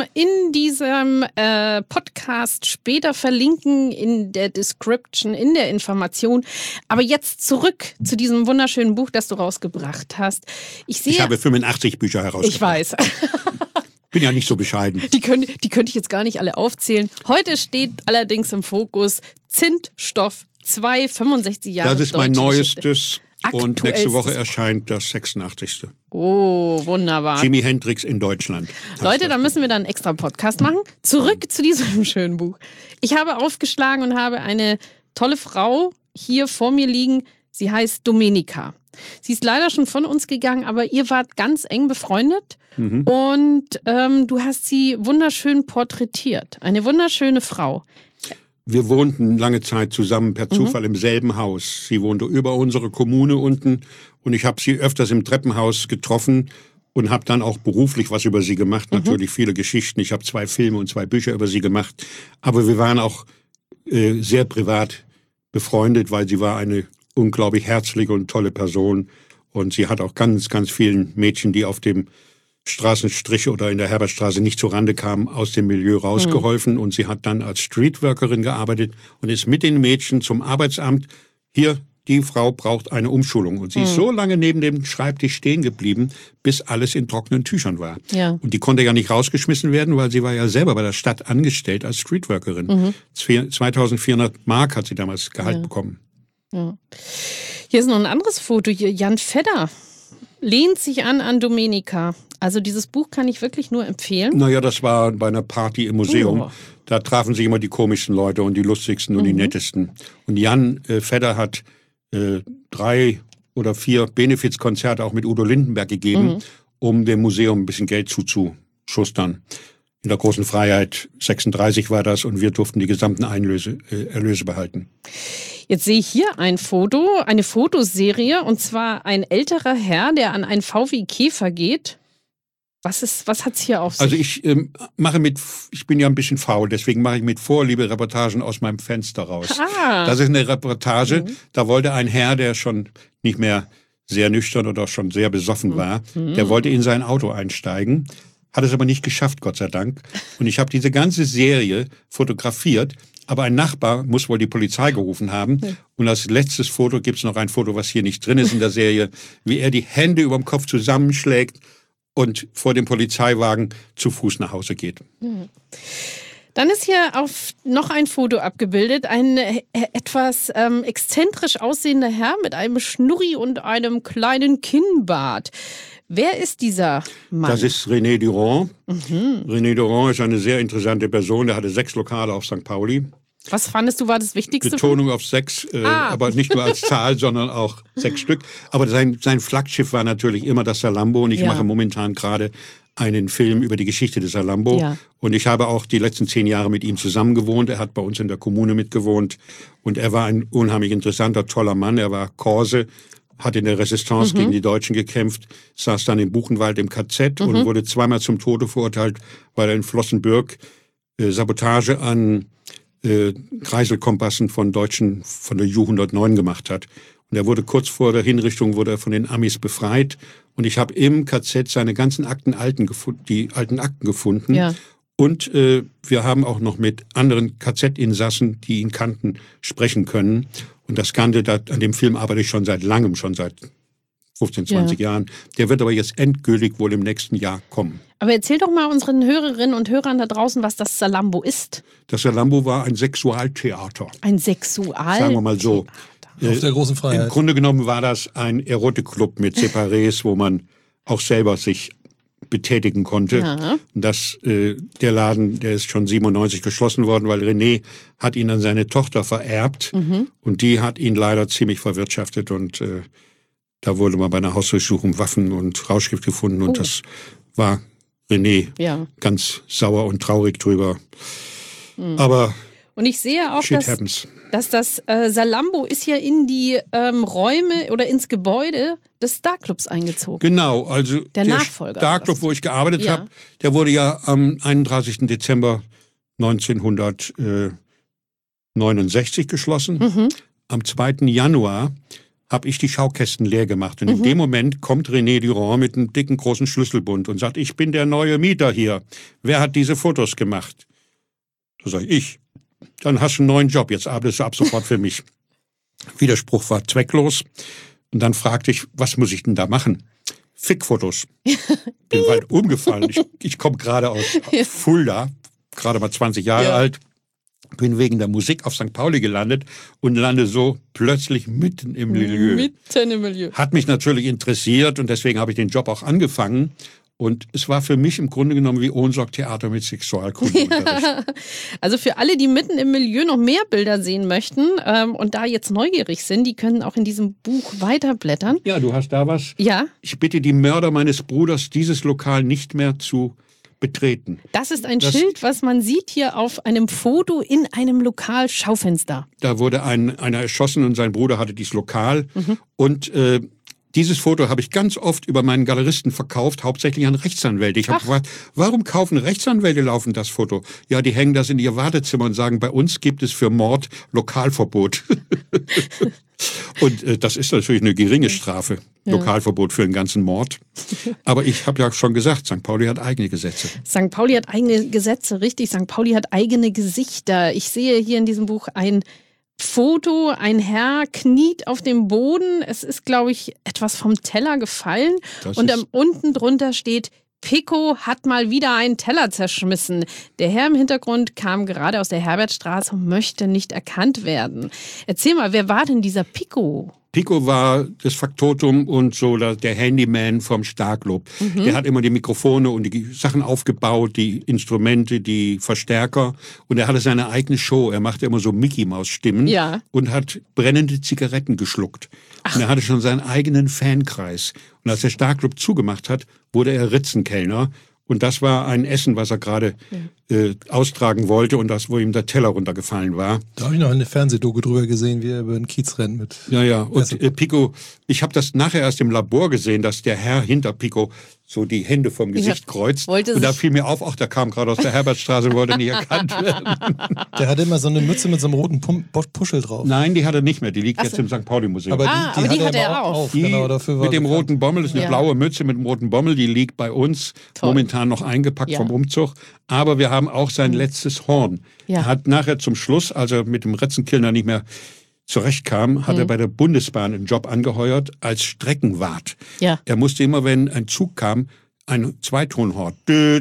in diesem Podcast später verlinken, in der Description, in der Information. Aber jetzt zurück zu diesem wunderschönen Buch, das du rausgebracht hast. Ich habe 85 Bücher herausgebracht. Ich weiß. Bin ja nicht so bescheiden. Die könnte ich jetzt gar nicht alle aufzählen. Heute steht allerdings im Fokus Zündstoff 2, 65 Jahre. Das ist mein neuestes. Und nächste Woche erscheint das 86. Oh, wunderbar. Jimi Hendrix in Deutschland. Leute, da müssen wir dann einen extra Podcast machen. Zurück zu diesem schönen Buch. Ich habe aufgeschlagen und habe eine tolle Frau hier vor mir liegen. Sie heißt Domenica. Sie ist leider schon von uns gegangen, aber ihr wart ganz eng befreundet. Und du hast sie wunderschön porträtiert. Eine wunderschöne Frau. Wir wohnten lange Zeit zusammen per Zufall im selben Haus. Sie wohnte über unsere Kommune unten und ich habe sie öfters im Treppenhaus getroffen und habe dann auch beruflich was über sie gemacht. Natürlich viele Geschichten. Ich habe 2 Filme und 2 Bücher über sie gemacht. Aber wir waren auch sehr privat befreundet, weil sie war eine unglaublich herzliche und tolle Person. Und sie hat auch ganz, ganz vielen Mädchen, die auf dem Straßenstrich oder in der Herbertstraße nicht zurande kamen, aus dem Milieu rausgeholfen. Und sie hat dann als Streetworkerin gearbeitet und ist mit den Mädchen zum Arbeitsamt. Hier, die Frau braucht eine Umschulung. Und sie ist so lange neben dem Schreibtisch stehen geblieben, bis alles in trockenen Tüchern war. Ja. Und die konnte ja nicht rausgeschmissen werden, weil sie war ja selber bei der Stadt angestellt als Streetworkerin. 2.400 Mark hat sie damals Gehalt bekommen. Ja. Hier ist noch ein anderes Foto. Hier, Jan Fedder lehnt sich an Domenica. Also dieses Buch kann ich wirklich nur empfehlen. Naja, das war bei einer Party im Museum. Da trafen sich immer die komischsten Leute und die lustigsten und die nettesten. Und Jan Fedder hat 3 oder 4 Benefizkonzerte auch mit Udo Lindenberg gegeben, um dem Museum ein bisschen Geld zuzuschustern. In der Großen Freiheit 36 war das und wir durften die gesamten Erlöse behalten. Jetzt sehe ich hier ein Foto, eine Fotoserie, und zwar ein älterer Herr, der an einen VW Käfer geht. Was hat's hier auf sich? Also ich bin ja ein bisschen faul, deswegen mache ich mit Vorliebe Reportagen aus meinem Fenster raus. Das ist eine Reportage, da wollte ein Herr, der schon nicht mehr sehr nüchtern oder schon sehr besoffen war, der wollte in sein Auto einsteigen, hat es aber nicht geschafft, Gott sei Dank. Und ich habe diese ganze Serie fotografiert, aber ein Nachbar muss wohl die Polizei gerufen haben. Und als letztes Foto gibt es noch ein Foto, was hier nicht drin ist in der Serie, wie er die Hände über dem Kopf zusammenschlägt und vor dem Polizeiwagen zu Fuß nach Hause geht. Dann ist hier noch ein Foto abgebildet. Ein etwas exzentrisch aussehender Herr mit einem Schnurri und einem kleinen Kinnbart. Wer ist dieser Mann? Das ist René Durand. René Durand ist eine sehr interessante Person. Der hatte 6 Lokale auf St. Pauli. Was fandest du war das Wichtigste? Betonung auf 6, aber nicht nur als Zahl, sondern auch 6 Stück. Aber sein Flaggschiff war natürlich immer das Salambo. Und ich mache momentan gerade einen Film über die Geschichte des Salambo. Ja. Und ich habe auch die letzten 10 Jahre mit ihm zusammen gewohnt. Er hat bei uns in der Kommune mitgewohnt. Und er war ein unheimlich interessanter, toller Mann. Er war Korse, hat in der Resistance gegen die Deutschen gekämpft, saß dann in Buchenwald im KZ und wurde 2-mal zum Tode verurteilt, weil er in Flossenbürg Sabotage an Kreiselkompassen von der Ju 109 gemacht hat. Und er wurde kurz vor der Hinrichtung von den Amis befreit. Und ich habe im KZ seine ganzen alten Akten gefunden. Ja. Und wir haben auch noch mit anderen KZ-Insassen, die ihn kannten, sprechen können. Und das Ganze, an dem Film arbeite ich schon seit langem, schon seit 15, 20 Jahren. Der wird aber jetzt endgültig wohl im nächsten Jahr kommen. Aber erzähl doch mal unseren Hörerinnen und Hörern da draußen, was das Salambo ist. Das Salambo war ein Sexualtheater. Ein Sexualtheater? Sagen wir mal so. Auf der Großen Freiheit. Im Grunde genommen war das ein Erotikclub mit Separés, wo man auch selber sich betätigen konnte. Ja. Der Laden, der ist schon 97 geschlossen worden, weil René hat ihn an seine Tochter vererbt und die hat ihn leider ziemlich verwirtschaftet und da wurde mal bei einer Hausdurchsuchung Waffen und Rauschgift gefunden und das war René ganz sauer und traurig drüber. Aber und ich sehe auch, dass das Salambo ist ja in die Räume oder ins Gebäude des Starclubs eingezogen. Genau, also der Nachfolger. Starclub, wo ich gearbeitet habe, der wurde ja am 31. Dezember 1969 geschlossen. Am 2. Januar habe ich die Schaukästen leer gemacht. Und in dem Moment kommt René Durand mit einem dicken, großen Schlüsselbund und sagt, ich bin der neue Mieter hier. Wer hat diese Fotos gemacht? Da sage ich. Dann hast du einen neuen Job, jetzt arbeitest du ab sofort für mich. Widerspruch war zwecklos. Und dann fragte ich, was muss ich denn da machen? Fickfotos. Bin weit umgefallen. Ich komme gerade aus Fulda, gerade mal 20 Jahre alt. Bin wegen der Musik auf St. Pauli gelandet und lande so plötzlich mitten im Milieu. Mitten im Milieu. Hat mich natürlich interessiert und deswegen habe ich den Job auch angefangen. Und es war für mich im Grunde genommen wie Ohnsorg-Theater mit Sexualkundeunterricht. Ja. Also für alle, die mitten im Milieu noch mehr Bilder sehen möchten und da jetzt neugierig sind, die können auch in diesem Buch weiterblättern. Ja, du hast da was. Ja. Ich bitte die Mörder meines Bruders, dieses Lokal nicht mehr zu betreten. Das ist ein Schild, was man sieht hier auf einem Foto in einem Lokalschaufenster. Da wurde einer erschossen und sein Bruder hatte dieses Lokal. Und dieses Foto habe ich ganz oft über meinen Galeristen verkauft, hauptsächlich an Rechtsanwälte. Ich habe gefragt, warum kaufen Rechtsanwälte laufend das Foto? Ja, die hängen das in ihr Wartezimmer und sagen, bei uns gibt es für Mord Lokalverbot. Und das ist natürlich eine geringe Strafe, Lokalverbot für einen ganzen Mord. Aber ich habe ja schon gesagt, St. Pauli hat eigene Gesetze. St. Pauli hat eigene Gesetze, richtig. St. Pauli hat eigene Gesichter. Ich sehe hier in diesem Buch ein Foto, ein Herr kniet auf dem Boden. Es ist, glaube ich, etwas vom Teller gefallen. Und unten drunter steht: Pico hat mal wieder einen Teller zerschmissen. Der Herr im Hintergrund kam gerade aus der Herbertstraße und möchte nicht erkannt werden. Erzähl mal, wer war denn dieser Pico? Pico war das Faktotum und so der Handyman vom Starclub. Der hat immer die Mikrofone und die Sachen aufgebaut, die Instrumente, die Verstärker. Und er hatte seine eigene Show. Er machte immer so Mickey-Maus-Stimmen und hat brennende Zigaretten geschluckt. Ach. Und er hatte schon seinen eigenen Fankreis. Und als der Starclub zugemacht hat, wurde er Ritzenkellner. Und das war ein Essen, was er gerade austragen wollte und das, wo ihm der Teller runtergefallen war. Da habe ich noch eine Fernsehdoku drüber gesehen, wie er über den Kiez rennt mit. Ja. Und Pico, ich habe das nachher erst im Labor gesehen, dass der Herr hinter Pico so die Hände vom Gesicht kreuzt. Und da fiel mir auf, der kam gerade aus der Herbertstraße und wollte nicht erkannt werden. Der hatte immer so eine Mütze mit so einem roten Puschel drauf. Nein, die hat er nicht mehr. Die liegt jetzt im St. Pauli-Museum. Aber die hat er auch auf. Genau, dafür mit dem roten Bommel, das ist eine blaue Mütze mit dem roten Bommel, die liegt bei uns. Toll. Momentan noch eingepackt vom Umzug. Aber wir haben auch sein letztes Horn. Er hat nachher zum Schluss, als er mit dem Ritzenkillner nicht mehr zurechtkam, hat er bei der Bundesbahn einen Job angeheuert als Streckenwart. Ja. Er musste immer, wenn ein Zug kam, ein Zweitonhorn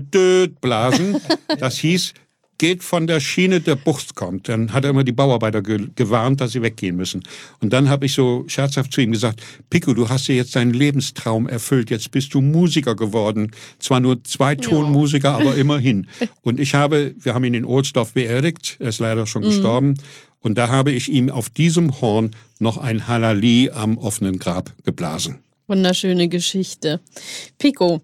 blasen. Das hieß, geht von der Schiene, der Bus kommt. Dann hat er immer die Bauarbeiter gewarnt, dass sie weggehen müssen. Und dann habe ich so scherzhaft zu ihm gesagt: Pico, du hast dir jetzt deinen Lebenstraum erfüllt. Jetzt bist du Musiker geworden. Zwar nur Zweitonmusiker, aber immerhin. Und wir haben ihn in Ohlsdorf beerdigt. Er ist leider schon gestorben. Und da habe ich ihm auf diesem Horn noch ein Halali am offenen Grab geblasen. Wunderschöne Geschichte. Pico.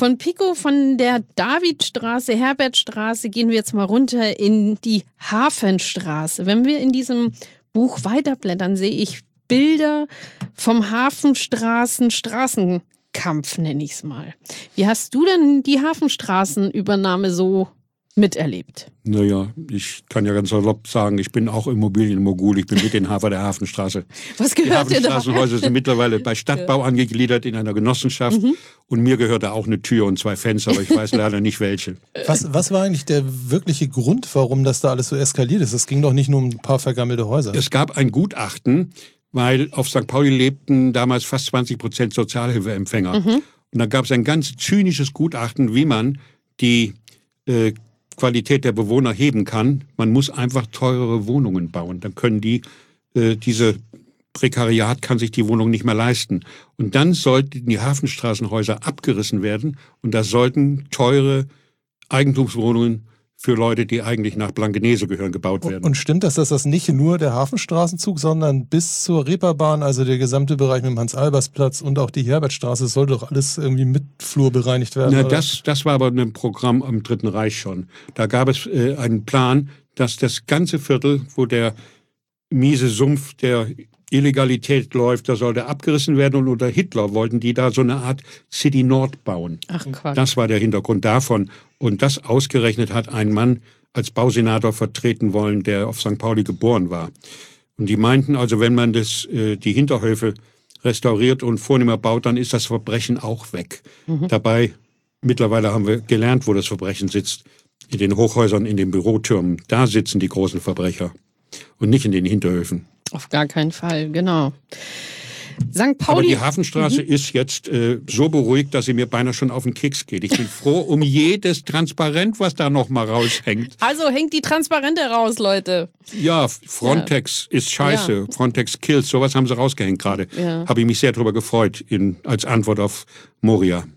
Von der Davidstraße, Herbertstraße gehen wir jetzt mal runter in die Hafenstraße. Wenn wir in diesem Buch weiterblättern, sehe ich Bilder vom Straßenkampf, nenne ich es mal. Wie hast du denn die Hafenstraßenübernahme so miterlebt? Naja, ich kann ja ganz salopp sagen, ich bin auch Immobilienmogul, ich bin Mitinhaber der Hafenstraße. Was gehört dir da? Die Hafenstraßenhäuser sind mittlerweile bei Stadtbau angegliedert in einer Genossenschaft und mir gehört da auch eine Tür und 2 Fenster, aber ich weiß leider nicht welche. Was war eigentlich der wirkliche Grund, warum das da alles so eskaliert ist? Es ging doch nicht nur um ein paar vergammelte Häuser. Es gab ein Gutachten, weil auf St. Pauli lebten damals fast 20% Sozialhilfeempfänger. Und da gab es ein ganz zynisches Gutachten, wie man die Qualität der Bewohner heben kann. Man muss einfach teurere Wohnungen bauen. Dann können diese Prekariat kann sich die Wohnung nicht mehr leisten. Und dann sollten die Hafenstraßenhäuser abgerissen werden und da sollten teure Eigentumswohnungen für Leute, die eigentlich nach Blankenese gehören, gebaut werden. Und stimmt das, dass das nicht nur der Hafenstraßenzug, sondern bis zur Reeperbahn, also der gesamte Bereich mit dem Hans-Albers-Platz und auch die Herbertstraße, sollte doch alles irgendwie mit Flur bereinigt werden? Na, das war aber ein Programm am Dritten Reich schon. Da gab es einen Plan, dass das ganze Viertel, wo der miese Sumpf der Illegalität läuft, da sollte abgerissen werden und unter Hitler wollten die da so eine Art City Nord bauen. Ach Quatsch. Das war der Hintergrund davon. Und das ausgerechnet hat ein Mann als Bausenator vertreten wollen, der auf St. Pauli geboren war. Und die meinten also, wenn man die Hinterhöfe restauriert und vornehmer baut, dann ist das Verbrechen auch weg. Dabei, mittlerweile haben wir gelernt, wo das Verbrechen sitzt. In den Hochhäusern, in den Bürotürmen. Da sitzen die großen Verbrecher. Und nicht in den Hinterhöfen. Auf gar keinen Fall, genau. St. Pauli. Aber die Hafenstraße ist jetzt so beruhigt, dass sie mir beinahe schon auf den Keks geht. Ich bin froh um jedes Transparent, was da noch mal raushängt. Also hängt die Transparente raus, Leute. Ja, Frontex ist scheiße. Ja. Frontex kills. Sowas haben sie rausgehängt gerade. Ja. Habe ich mich sehr darüber gefreut, als Antwort auf Moria.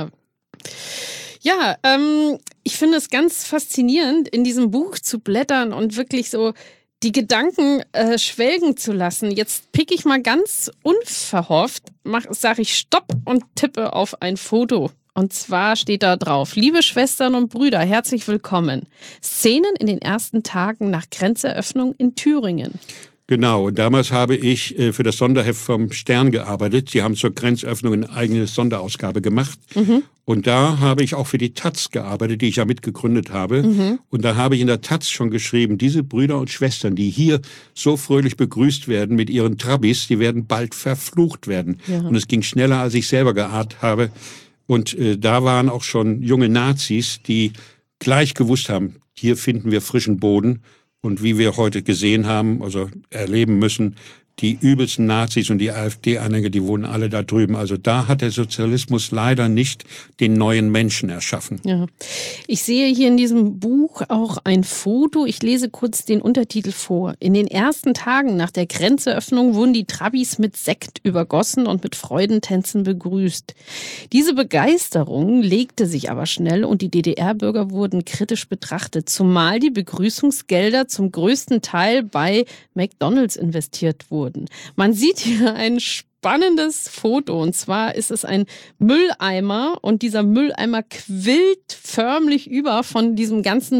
Ja, ich finde es ganz faszinierend, in diesem Buch zu blättern und wirklich so die Gedanken schwelgen zu lassen. Jetzt pick ich mal ganz unverhofft, sage ich Stopp und tippe auf ein Foto. Und zwar steht da drauf: Liebe Schwestern und Brüder, herzlich willkommen. Szenen in den ersten Tagen nach Grenzeröffnung in Thüringen. Genau, und damals habe ich für das Sonderheft vom Stern gearbeitet. Sie haben zur Grenzöffnung eine eigene Sonderausgabe gemacht. Und da habe ich auch für die Taz gearbeitet, die ich ja mitgegründet habe. Und da habe ich in der Taz schon geschrieben, diese Brüder und Schwestern, die hier so fröhlich begrüßt werden mit ihren Trabis, die werden bald verflucht werden. Ja. Und es ging schneller, als ich selber geahnt habe. Und da waren auch schon junge Nazis, die gleich gewusst haben, hier finden wir frischen Boden. Und wie wir heute gesehen haben, also erleben müssen, die übelsten Nazis und die AfD-Anhänger, die wohnen alle da drüben. Also da hat der Sozialismus leider nicht den neuen Menschen erschaffen. Ja. Ich sehe hier in diesem Buch auch ein Foto. Ich lese kurz den Untertitel vor. In den ersten Tagen nach der Grenzöffnung wurden die Trabis mit Sekt übergossen und mit Freudentänzen begrüßt. Diese Begeisterung legte sich aber schnell und die DDR-Bürger wurden kritisch betrachtet, zumal die Begrüßungsgelder zum größten Teil bei McDonald's investiert wurden. Man sieht hier ein spannendes Foto und zwar ist es ein Mülleimer und dieser Mülleimer quillt förmlich über von diesem ganzen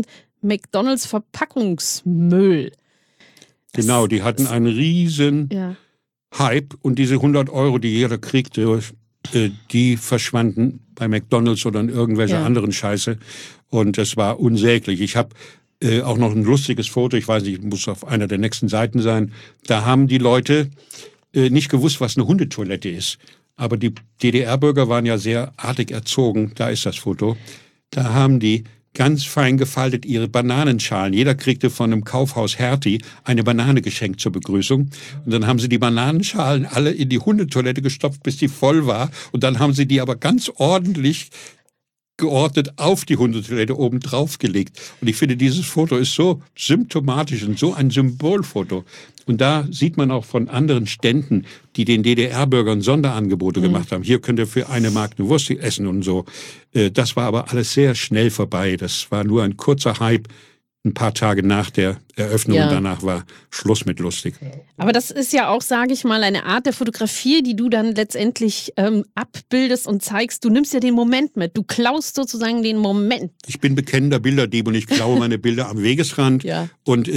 McDonald's-Verpackungsmüll. Genau, die hatten einen riesen Hype und diese 100 Euro, die jeder kriegte, die verschwanden bei McDonald's oder in irgendwelche anderen Scheiße und es war unsäglich. Ich habe auch noch ein lustiges Foto, ich weiß nicht, muss auf einer der nächsten Seiten sein. Da haben die Leute nicht gewusst, was eine Hundetoilette ist. Aber die DDR-Bürger waren ja sehr artig erzogen, da ist das Foto. Da haben die ganz fein gefaltet ihre Bananenschalen. Jeder kriegte von einem Kaufhaus Hertie eine Banane geschenkt zur Begrüßung. Und dann haben sie die Bananenschalen alle in die Hundetoilette gestopft, bis die voll war. Und dann haben sie die aber ganz ordentlich geordnet auf die Hundetoilette oben drauf gelegt. Und ich finde, dieses Foto ist so symptomatisch und so ein Symbolfoto. Und da sieht man auch von anderen Ständen, die den DDR-Bürgern Sonderangebote gemacht haben. Hier könnt ihr für 1 Mark eine Wurst essen und so. Das war aber alles sehr schnell vorbei. Das war nur ein kurzer Hype. Ein paar Tage nach der Eröffnung und danach war Schluss mit lustig. Aber das ist ja auch, sage ich mal, eine Art der Fotografie, die du dann letztendlich abbildest und zeigst. Du nimmst ja den Moment mit. Du klaust sozusagen den Moment. Ich bin bekennender Bilderdieb und ich klaue meine Bilder am Wegesrand. Und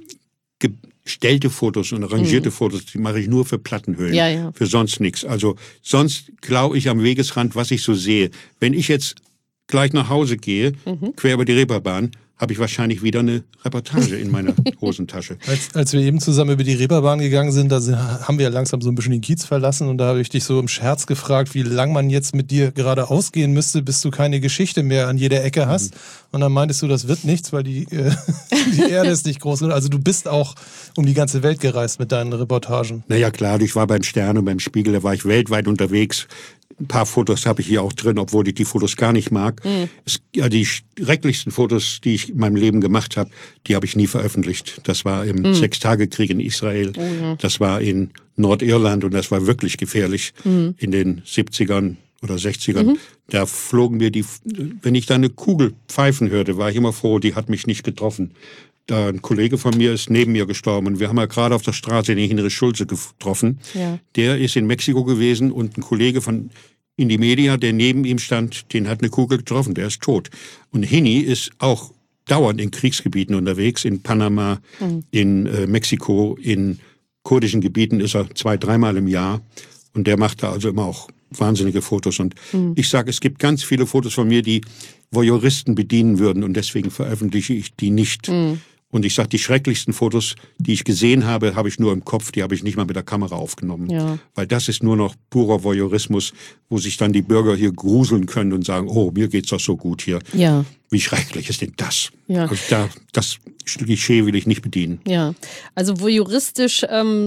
gestellte Fotos und arrangierte Fotos, die mache ich nur für Plattenhüllen, für sonst nichts. Also sonst klaue ich am Wegesrand, was ich so sehe. Wenn ich jetzt gleich nach Hause gehe, quer über die Reeperbahn, habe ich wahrscheinlich wieder eine Reportage in meiner Hosentasche. Als wir eben zusammen über die Reeperbahn gegangen sind, da haben wir ja langsam so ein bisschen den Kiez verlassen und da habe ich dich so im Scherz gefragt, wie lang man jetzt mit dir gerade ausgehen müsste, bis du keine Geschichte mehr an jeder Ecke hast. Und dann meintest du, das wird nichts, weil die Erde ist nicht groß. Also du bist auch um die ganze Welt gereist mit deinen Reportagen. Naja klar, ich war beim Stern und beim Spiegel, da war ich weltweit unterwegs. Ein paar Fotos habe ich hier auch drin, obwohl ich die Fotos gar nicht mag. Die schrecklichsten Fotos, die ich in meinem Leben gemacht habe, die habe ich nie veröffentlicht. Das war im Sechstagekrieg in Israel, das war in Nordirland und das war wirklich gefährlich in den 70ern oder 60ern. Da flogen mir wenn ich da eine Kugel pfeifen hörte, war ich immer froh, die hat mich nicht getroffen. Da ein Kollege von mir ist neben mir gestorben und wir haben ja gerade auf der Straße den Hinrich Schulze getroffen. Der ist in Mexiko gewesen und ein Kollege von Indie Media, der neben ihm stand, den hat eine Kugel getroffen, der ist tot. Und Hini ist auch dauernd in Kriegsgebieten unterwegs, in Panama, in Mexiko, in kurdischen Gebieten ist er 2-3 Mal im Jahr und der macht da also immer auch wahnsinnige Fotos. Und ich sage, es gibt ganz viele Fotos von mir, die Voyeuristen bedienen würden und deswegen veröffentliche ich die nicht. Und ich sage, die schrecklichsten Fotos, die ich gesehen habe, habe ich nur im Kopf, die habe ich nicht mal mit der Kamera aufgenommen. Weil das ist nur noch purer Voyeurismus, wo sich dann die Bürger hier gruseln können und sagen, oh, mir geht's doch so gut hier. Wie schrecklich ist denn das? Also das Klischee will ich nicht bedienen. Also voyeuristische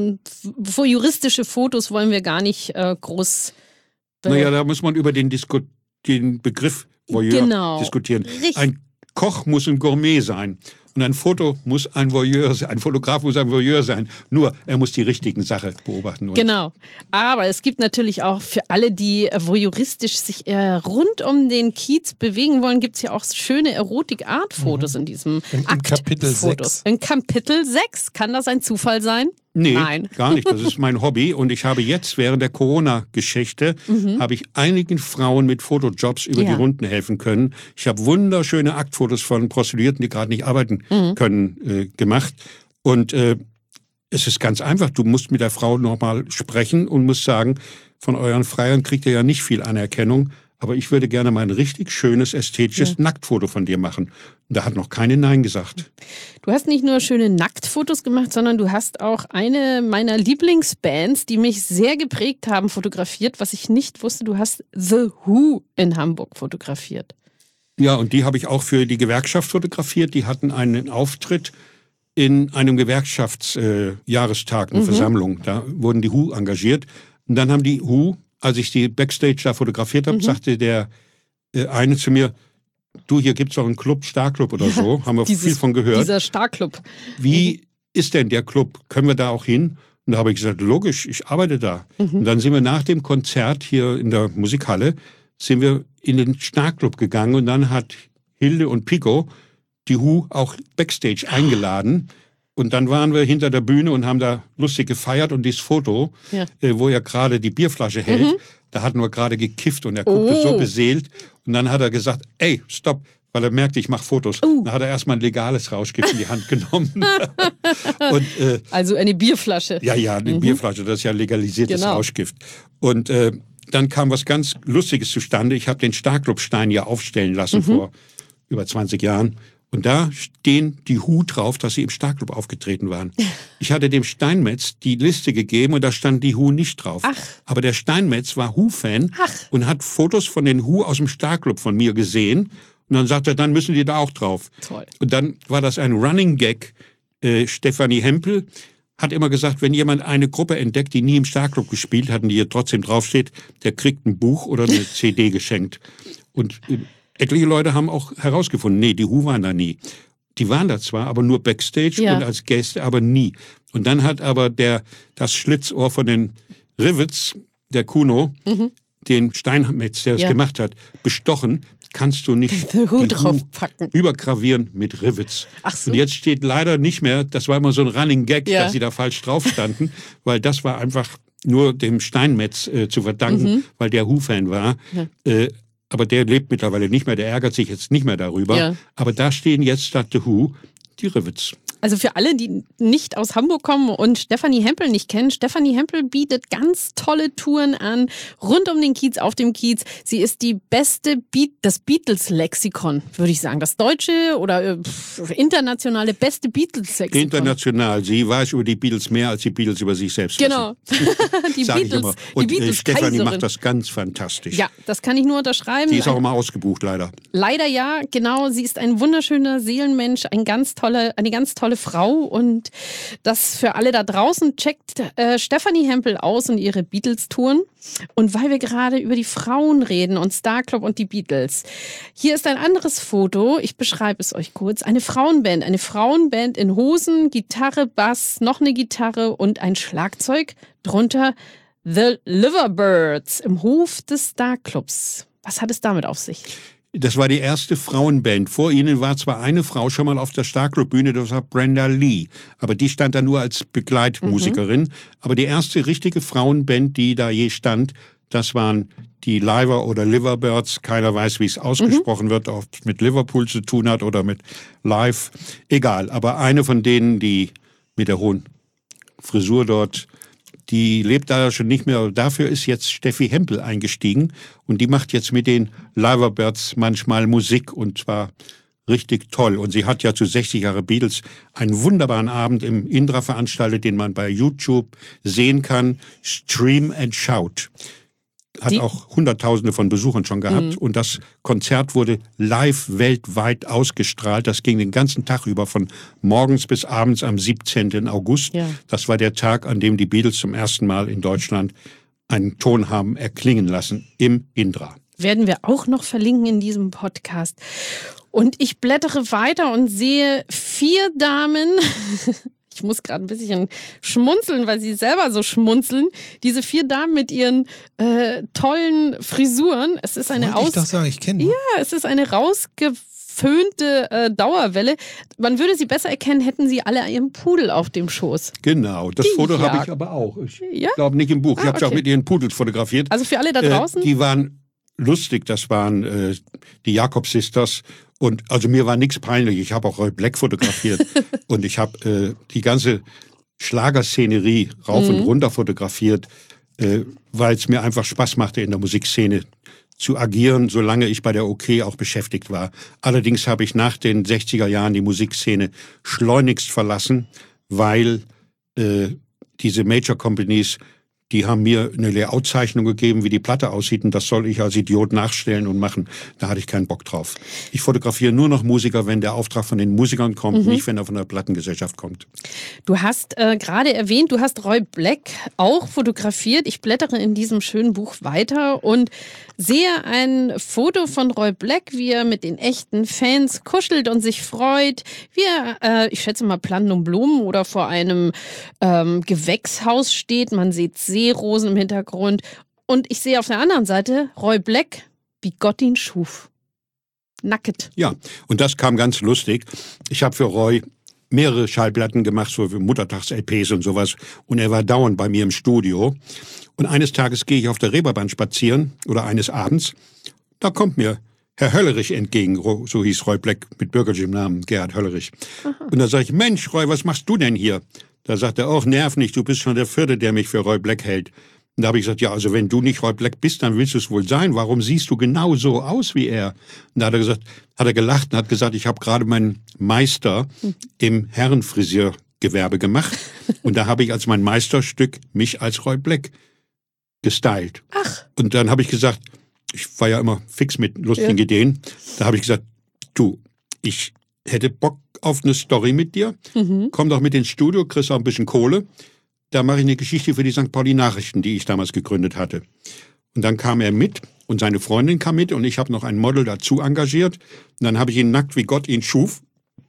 Fotos wollen wir gar nicht groß... Naja, da muss man über den Begriff Voyeur diskutieren. Ein Koch muss ein Gourmet sein. Und ein Foto muss ein Voyeur sein, ein Fotograf muss ein Voyeur sein. Nur, er muss die richtigen Sachen beobachten. Genau. Aber es gibt natürlich auch für alle, die voyeuristisch sich rund um den Kiez bewegen wollen, gibt es ja auch schöne Erotik-Art-Fotos in diesem Kapitel 6. In Kapitel 6. Kann das ein Zufall sein? Nee, Nein. Gar nicht. Das ist mein Hobby. Und ich habe jetzt während der Corona-Geschichte habe ich einigen Frauen mit Fotojobs über die Runden helfen können. Ich habe wunderschöne Aktfotos von Prostituierten, die gerade nicht arbeiten können, gemacht. Und es ist ganz einfach. Du musst mit der Frau nochmal sprechen und musst sagen, von euren Freiern kriegt ihr ja nicht viel Anerkennung. Aber ich würde gerne mal ein richtig schönes, ästhetisches Nacktfoto von dir machen. Und da hat noch keine Nein gesagt. Du hast nicht nur schöne Nacktfotos gemacht, sondern du hast auch eine meiner Lieblingsbands, die mich sehr geprägt haben, fotografiert. Was ich nicht wusste, du hast The Who in Hamburg fotografiert. Ja, und die habe ich auch für die Gewerkschaft fotografiert. Die hatten einen Auftritt in einem Gewerkschaftsjahrestag, eine Versammlung. Da wurden die Who engagiert. Und dann haben die Who, als ich die Backstage da fotografiert habe, sagte der eine zu mir, du, hier gibt's doch einen Club, Starclub oder so, haben wir viel von gehört. Dieser Starclub. Wie ist denn der Club? Können wir da auch hin? Und da habe ich gesagt, logisch, ich arbeite da. Und dann sind wir nach dem Konzert hier in der Musikhalle, sind wir in den Starclub gegangen und dann hat Hilde und Pico die Who auch Backstage eingeladen. Und dann waren wir hinter der Bühne und haben da lustig gefeiert. Und dieses Foto, wo er gerade die Bierflasche hält, da hatten wir gerade gekifft und er guckte so beseelt. Und dann hat er gesagt, ey, stopp, weil er merkte, ich mache Fotos. Dann hat er erstmal ein legales Rauschgift in die Hand genommen. Und, also eine Bierflasche. Ja, eine Bierflasche, das ist ja legalisiertes Rauschgift. Und dann kam was ganz Lustiges zustande. Ich habe den Starclub-Stein ja aufstellen lassen vor über 20 Jahren. Und da stehen die Who drauf, dass sie im Starclub aufgetreten waren. Ich hatte dem Steinmetz die Liste gegeben und da stand die Who nicht drauf. Ach. Aber der Steinmetz war Who-Fan und hat Fotos von den Who aus dem Starclub von mir gesehen. Und dann sagte er, dann müssen die da auch drauf. Toll. Und dann war das ein Running Gag. Stefanie Hempel hat immer gesagt, wenn jemand eine Gruppe entdeckt, die nie im Starclub gespielt hat und die hier trotzdem draufsteht, der kriegt ein Buch oder eine CD geschenkt. Und etliche Leute haben auch herausgefunden, nee, die Who waren da nie. Die waren da zwar, aber nur Backstage und als Gäste, aber nie. Und dann hat aber das Schlitzohr von den Rivets, der Kuno, den Steinmetz, der es gemacht hat, bestochen. Kannst du nicht den Who draufpacken. Übergravieren mit Rivets. Ach so. Und jetzt steht leider nicht mehr, das war immer so ein Running Gag, dass sie da falsch drauf standen, weil das war einfach nur dem Steinmetz zu verdanken, weil der Who-Fan war. Aber der lebt mittlerweile nicht mehr, der ärgert sich jetzt nicht mehr darüber. Ja. Aber da stehen jetzt statt The Who die Rivets. Also für alle, die nicht aus Hamburg kommen und Stefanie Hempel nicht kennen, Stefanie Hempel bietet ganz tolle Touren an, rund um den Kiez, auf dem Kiez. Sie ist die beste das Beatles-Lexikon, würde ich sagen. Das deutsche oder internationale beste Beatles-Lexikon. International. Sie weiß über die Beatles mehr, als die Beatles über sich selbst wissen. Genau. Die Sag ich Beatles, immer. die Und Beatles Stefanie Kaiserin. macht das ganz fantastisch. Ja, das kann ich nur unterschreiben. Die ist auch immer ausgebucht, leider. Leider ja, genau. Sie ist ein wunderschöner Seelenmensch, eine ganz tolle Frau und das für alle da draußen. Checkt Stefanie Hempel aus und ihre Beatles-Touren. Und weil wir gerade über die Frauen reden und Starclub und die Beatles. Hier ist ein anderes Foto, ich beschreibe es euch kurz. Eine Frauenband in Hosen, Gitarre, Bass, noch eine Gitarre und ein Schlagzeug. Drunter The Liverbirds im Hof des Starclubs. Was hat es damit auf sich? Das war die erste Frauenband. Vor ihnen war zwar eine Frau schon mal auf der Starclub-Bühne, das war Brenda Lee. Aber die stand da nur als Begleitmusikerin. Aber die erste richtige Frauenband, die da je stand, das waren die Liver oder Liverbirds. Keiner weiß, wie es ausgesprochen wird, ob es mit Liverpool zu tun hat oder mit Live. Egal, aber eine von denen, die mit der hohen Frisur dort, die lebt da schon nicht mehr. Dafür ist jetzt Steffi Hempel eingestiegen und die macht jetzt mit den Liverbirds manchmal Musik und zwar richtig toll. Und sie hat ja zu 60 Jahre Beatles einen wunderbaren Abend im Indra veranstaltet, den man bei YouTube sehen kann. Stream and Shout. Hat auch Hunderttausende von Besuchern schon gehabt. Und das Konzert wurde live weltweit ausgestrahlt. Das ging den ganzen Tag über, von morgens bis abends am 17. August. Ja. Das war der Tag, an dem die Beatles zum ersten Mal in Deutschland einen Ton haben erklingen lassen im Indra. Werden wir auch noch verlinken in diesem Podcast. Und ich blättere weiter und sehe 4 Damen... Ich muss gerade ein bisschen schmunzeln, weil sie selber so schmunzeln. Diese 4 Damen mit ihren tollen Frisuren. Es ist eine ich kenne die. Ja, es ist eine rausgeföhnte Dauerwelle. Man würde sie besser erkennen, hätten sie alle ihren Pudel auf dem Schoß. Genau, das Foto habe ich aber auch. Ich glaube nicht im Buch. Ich habe sie auch mit ihren Pudels fotografiert. Also für alle da draußen? Die waren lustig. Das waren die Jakob Sisters. Und also mir war nichts peinlich. Ich habe auch Roy Black fotografiert und ich habe die ganze Schlagerszenerie rauf und runter fotografiert, weil es mir einfach Spaß machte, in der Musikszene zu agieren, solange ich bei der OK auch beschäftigt war. Allerdings habe ich nach den 60er Jahren die Musikszene schleunigst verlassen, weil diese Major Companies Die haben mir eine Layout-Zeichnung gegeben, wie die Platte aussieht, und das soll ich als Idiot nachstellen und machen. Da hatte ich keinen Bock drauf. Ich fotografiere nur noch Musiker, wenn der Auftrag von den Musikern kommt, nicht wenn er von der Plattengesellschaft kommt. Du hast gerade erwähnt, du hast Roy Black auch fotografiert. Ich blättere in diesem schönen Buch weiter und sehe ein Foto von Roy Black, wie er mit den echten Fans kuschelt und sich freut, wie er, ich schätze mal, Planten und Blumen oder vor einem Gewächshaus steht. Man sieht Seerosen im Hintergrund. Und ich sehe auf der anderen Seite Roy Black, wie Gott ihn schuf. Nackt. Ja, und das kam ganz lustig. Ich habe für Roy mehrere Schallplatten gemacht, so für Muttertags-LPs und sowas. Und er war dauernd bei mir im Studio. Und eines Tages gehe ich auf der Reeperbahn spazieren, oder eines Abends. Da kommt mir Herr Höllerich entgegen, so hieß Roy Black mit bürgerlichem Namen, Gerhard Höllerich. Aha. Und da sage ich, Mensch, Roy, was machst du denn hier? Da sagt er, nerv nicht, du bist schon der Vierte, der mich für Roy Black hält. Und da habe ich gesagt, ja, also wenn du nicht Roy Black bist, dann willst du es wohl sein. Warum siehst du genau so aus wie er? Und da hat er gelacht und hat gesagt, ich habe gerade meinen Meister im Herrenfrisiergewerbe gemacht. Und da habe ich als mein Meisterstück mich als Roy Black gestylt. Ach. Und dann habe ich gesagt, ich war ja immer fix mit lustigen Ideen, da habe ich gesagt, du, ich hätte Bock auf eine Story mit dir, komm doch mit ins Studio, kriegst auch ein bisschen Kohle, da mache ich eine Geschichte für die St. Pauli Nachrichten, die ich damals gegründet hatte. Und dann kam er mit und seine Freundin kam mit und ich habe noch ein Model dazu engagiert und dann habe ich ihn nackt, wie Gott ihn schuf,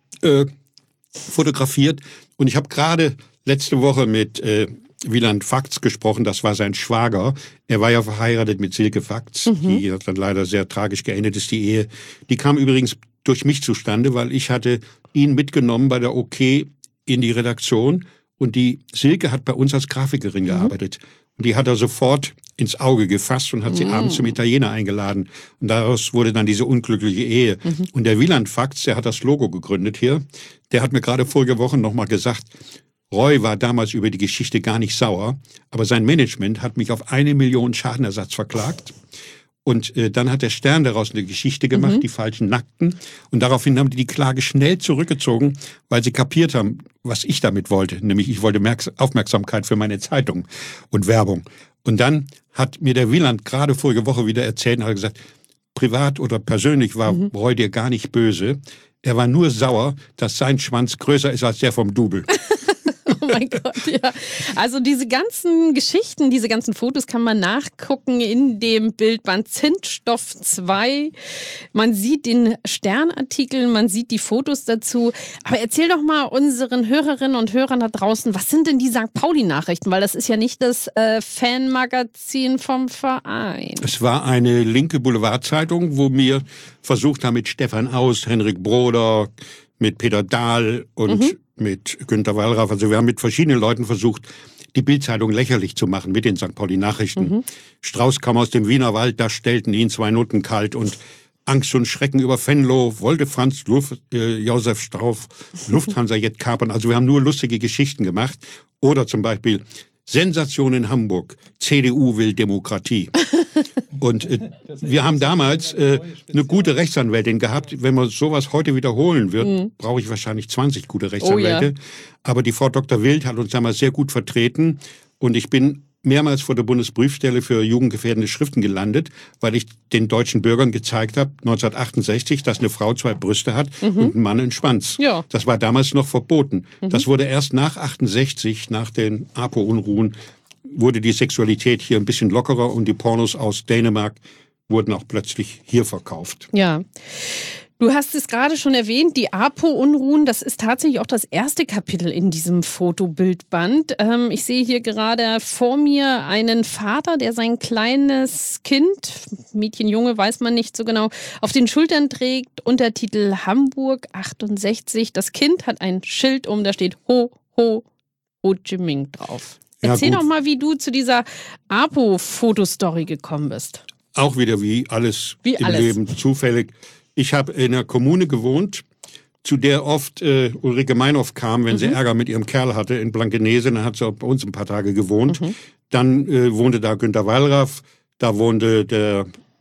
fotografiert und ich habe gerade letzte Woche mit Wieland Fakts gesprochen, das war sein Schwager. Er war ja verheiratet mit Silke Fakts, die hat dann leider sehr tragisch geendet ist, die Ehe. Die kam übrigens durch mich zustande, weil ich hatte ihn mitgenommen bei der OK in die Redaktion und die Silke hat bei uns als Grafikerin gearbeitet. Und die hat er sofort ins Auge gefasst und hat sie abends zum Italiener eingeladen. Und daraus wurde dann diese unglückliche Ehe. Und der Wieland Fakts, der hat das Logo gegründet hier, der hat mir gerade vorige Woche nochmal gesagt, Roy war damals über die Geschichte gar nicht sauer, aber sein Management hat mich auf 1 Million Schadenersatz verklagt. Und dann hat der Stern daraus eine Geschichte gemacht, die falschen Nackten. Und daraufhin haben die Klage schnell zurückgezogen, weil sie kapiert haben, was ich damit wollte. Nämlich ich wollte Aufmerksamkeit für meine Zeitung und Werbung. Und dann hat mir der Wieland gerade vorige Woche wieder erzählt und hat gesagt, privat oder persönlich war Roy dir gar nicht böse. Er war nur sauer, dass sein Schwanz größer ist als der vom Double. Oh mein Gott, ja. Also diese ganzen Geschichten, diese ganzen Fotos kann man nachgucken in dem Bildband Zündstoff 2. Man sieht den Sternartikel, man sieht die Fotos dazu. Aber erzähl doch mal unseren Hörerinnen und Hörern da draußen, was sind denn die St. Pauli-Nachrichten? Weil das ist ja nicht das Fanmagazin vom Verein. Es war eine linke Boulevardzeitung, wo wir versucht haben mit Stefan Aust, Henrik Broder, mit Peter Dahl und mit Günter Wallraff. Also wir haben mit verschiedenen Leuten versucht, die Bild-Zeitung lächerlich zu machen mit den St. Pauli Nachrichten. Strauß kam aus dem Wiener Wald, da stellten ihn 2 Noten kalt und Angst und Schrecken über Venlo, wollte Franz Josef Strauß Lufthansa Jet kapern. Also wir haben nur lustige Geschichten gemacht. Oder zum Beispiel Sensation in Hamburg, CDU will Demokratie. Und wir haben damals eine gute Rechtsanwältin gehabt. Wenn man sowas heute wiederholen wird, brauche ich wahrscheinlich 20 gute Rechtsanwälte. Oh ja. Aber die Frau Dr. Wild hat uns damals sehr gut vertreten. Und ich bin mehrmals vor der Bundesprüfstelle für jugendgefährdende Schriften gelandet, weil ich den deutschen Bürgern gezeigt habe, 1968, dass eine Frau 2 Brüste hat und ein Mann einen Schwanz. Ja. Das war damals noch verboten. Das wurde erst nach 68, nach den APO-Unruhen, wurde die Sexualität hier ein bisschen lockerer und die Pornos aus Dänemark wurden auch plötzlich hier verkauft. Ja. Du hast es gerade schon erwähnt, die APO-Unruhen, das ist tatsächlich auch das erste Kapitel in diesem Fotobildband. Ich sehe hier gerade vor mir einen Vater, der sein kleines Kind, Mädchen, Junge, weiß man nicht so genau, auf den Schultern trägt, Untertitel Hamburg 68. Das Kind hat ein Schild da steht Ho, Ho, Ho Chi Minh drauf. Ja, erzähl doch mal, wie du zu dieser APO-Fotostory gekommen bist. Auch wieder wie alles im Leben zufällig. Ich habe in einer Kommune gewohnt, zu der oft Ulrike Meinhoff kam, wenn sie Ärger mit ihrem Kerl hatte in Blankenese. Dann hat sie auch bei uns ein paar Tage gewohnt. Dann wohnte da Günter Wallraff, da wohnte der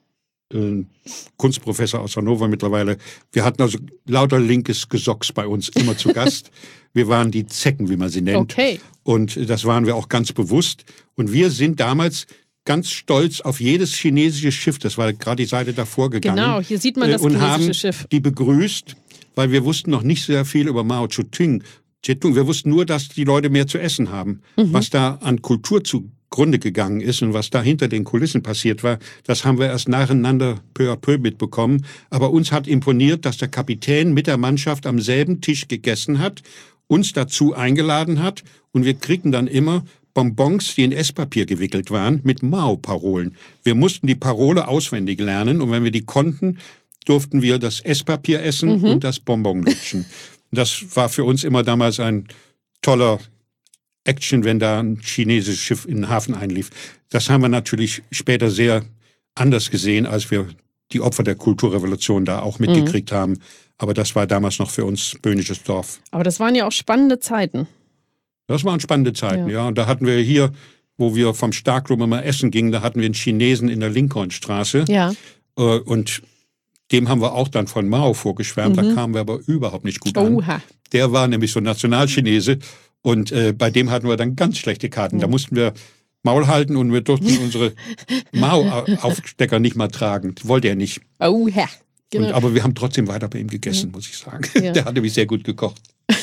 Kunstprofessor aus Hannover mittlerweile. Wir hatten also lauter linkes Gesocks bei uns immer zu Gast. Wir waren die Zecken, wie man sie nennt. Okay. Und das waren wir auch ganz bewusst. Und wir sind damals ganz stolz auf jedes chinesische Schiff, das war gerade die Seite davor gegangen. Genau, hier sieht man das chinesische Schiff. Die begrüßt, weil wir wussten noch nicht sehr viel über Mao Zedong. Wir wussten nur, dass die Leute mehr zu essen haben. Was da an Kultur zugrunde gegangen ist und was da hinter den Kulissen passiert war, das haben wir erst nacheinander peu à peu mitbekommen. Aber uns hat imponiert, dass der Kapitän mit der Mannschaft am selben Tisch gegessen hat, uns dazu eingeladen hat und wir kriegten dann immer Bonbons, die in Esspapier gewickelt waren, mit Mao-Parolen. Wir mussten die Parole auswendig lernen und wenn wir die konnten, durften wir das Esspapier essen und das Bonbon lutschen. Das war für uns immer damals ein toller Action, wenn da ein chinesisches Schiff in den Hafen einlief. Das haben wir natürlich später sehr anders gesehen, als wir die Opfer der Kulturrevolution da auch mitgekriegt haben. Aber das war damals noch für uns böhmisches Dorf. Aber das waren ja auch spannende Zeiten. Das waren spannende Zeiten, ja. Und da hatten wir hier, wo wir vom Starkklub immer essen gingen, da hatten wir einen Chinesen in der Lincolnstraße. Ja. Und dem haben wir auch dann von Mao vorgeschwärmt. Da kamen wir aber überhaupt nicht gut an. Der war nämlich so Nationalchinese und bei dem hatten wir dann ganz schlechte Karten. Da mussten wir Maul halten und wir durften unsere Mao-Aufstecker nicht mal tragen. Das wollte er nicht. Genau. Aber wir haben trotzdem weiter bei ihm gegessen, muss ich sagen. Ja. Der hat nämlich sehr gut gekocht.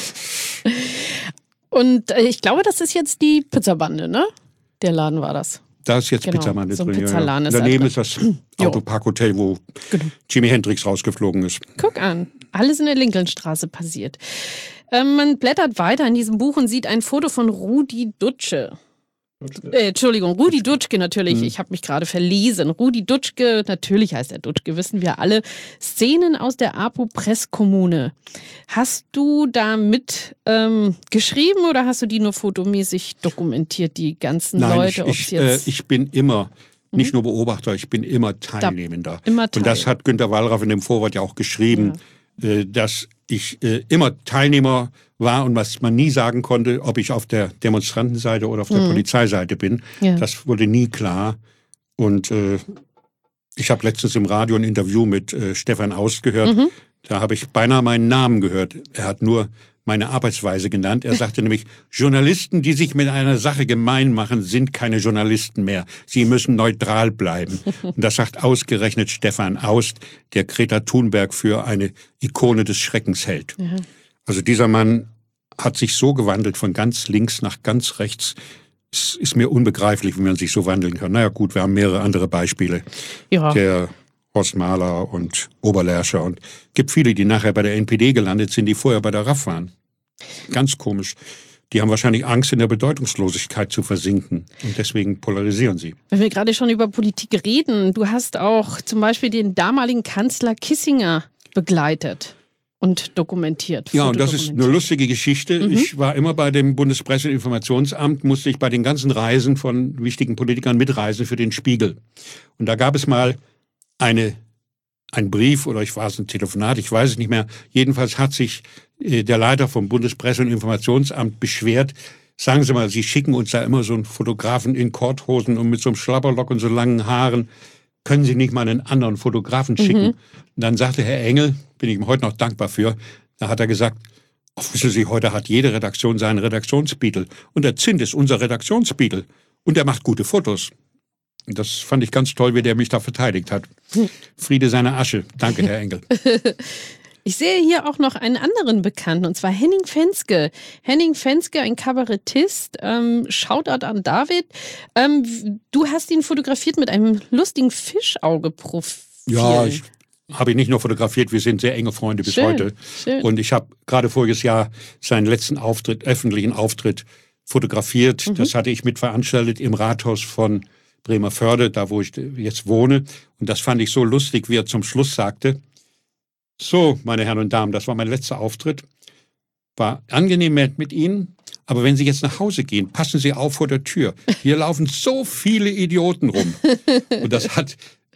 Und ich glaube, das ist jetzt die Pizzabande, ne? Der Laden war das. Da ist jetzt Pizzabande so drin. Pizzaladen ist daneben ist das Autoparkhotel, wo Jimi Hendrix rausgeflogen ist. Guck an, alles in der Lincolnstraße passiert. Man blättert weiter in diesem Buch und sieht ein Foto von Rudi Dutschke. Rudi Dutschke natürlich. Ich habe mich gerade verlesen. Rudi Dutschke, natürlich heißt er Dutschke, wissen wir alle. Szenen aus der Apo-Press-Kommune. Hast du da mit geschrieben oder hast du die nur fotomäßig dokumentiert, die ganzen Leute? Ich bin immer nicht nur Beobachter, ich bin immer Teilnehmender. Und das hat Günter Wallraff in dem Vorwort ja auch geschrieben, dass ich immer Teilnehmer war und was man nie sagen konnte, ob ich auf der Demonstrantenseite oder auf der Polizeiseite bin. Ja. Das wurde nie klar. Und ich habe letztens im Radio ein Interview mit Stefan Aust gehört. Da habe ich beinahe meinen Namen gehört. Er hat nur meine Arbeitsweise genannt. Er sagte nämlich, Journalisten, die sich mit einer Sache gemein machen, sind keine Journalisten mehr. Sie müssen neutral bleiben. Und das sagt ausgerechnet Stefan Aust, der Greta Thunberg für eine Ikone des Schreckens hält. Ja. Also dieser Mann hat sich so gewandelt von ganz links nach ganz rechts. Es ist mir unbegreiflich, wie man sich so wandeln kann. Naja gut, wir haben mehrere andere Beispiele. Ja. Der Horst Mahler und Oberlärscher und gibt viele, die nachher bei der NPD gelandet sind, die vorher bei der RAF waren. Ganz komisch. Die haben wahrscheinlich Angst, in der Bedeutungslosigkeit zu versinken. Und deswegen polarisieren sie. Wenn wir gerade schon über Politik reden, du hast auch zum Beispiel den damaligen Kanzler Kissinger begleitet und dokumentiert. Ja, und das ist eine lustige Geschichte. Ich war immer bei dem Bundespresse- und Informationsamt, musste ich bei den ganzen Reisen von wichtigen Politikern mitreisen für den Spiegel. Und da gab es mal ein Brief oder ich war es ein Telefonat, ich weiß es nicht mehr. Jedenfalls hat sich der Leiter vom Bundespresse- und Informationsamt beschwert. Sagen Sie mal, Sie schicken uns da immer so einen Fotografen in Korthosen und mit so einem Schlabberlock und so langen Haaren. Können Sie nicht mal einen anderen Fotografen schicken? Und dann sagte Herr Engel, bin ich ihm heute noch dankbar für, da hat er gesagt, wissen Sie, heute hat jede Redaktion seinen Redaktionsspiegel. Und der Zint ist unser Redaktionsspiegel. Und er macht gute Fotos. Das fand ich ganz toll, wie der mich da verteidigt hat. Friede seiner Asche. Danke, Herr Engel. Ich sehe hier auch noch einen anderen Bekannten, und zwar Henning Fenske. Henning Fenske, ein Kabarettist. Shoutout an David. Du hast ihn fotografiert mit einem lustigen Fischauge-Profil. Ja, ich habe ihn nicht nur fotografiert, wir sind sehr enge Freunde bis heute. Schön. Und ich habe gerade voriges Jahr seinen letzten öffentlichen Auftritt fotografiert. Das hatte ich mitveranstaltet im Rathaus von Bremervörde, da wo ich jetzt wohne. Und das fand ich so lustig, wie er zum Schluss sagte, so, meine Herren und Damen, das war mein letzter Auftritt. War angenehm mit Ihnen, aber wenn Sie jetzt nach Hause gehen, passen Sie auf vor der Tür. Hier laufen so viele Idioten rum. Und das hat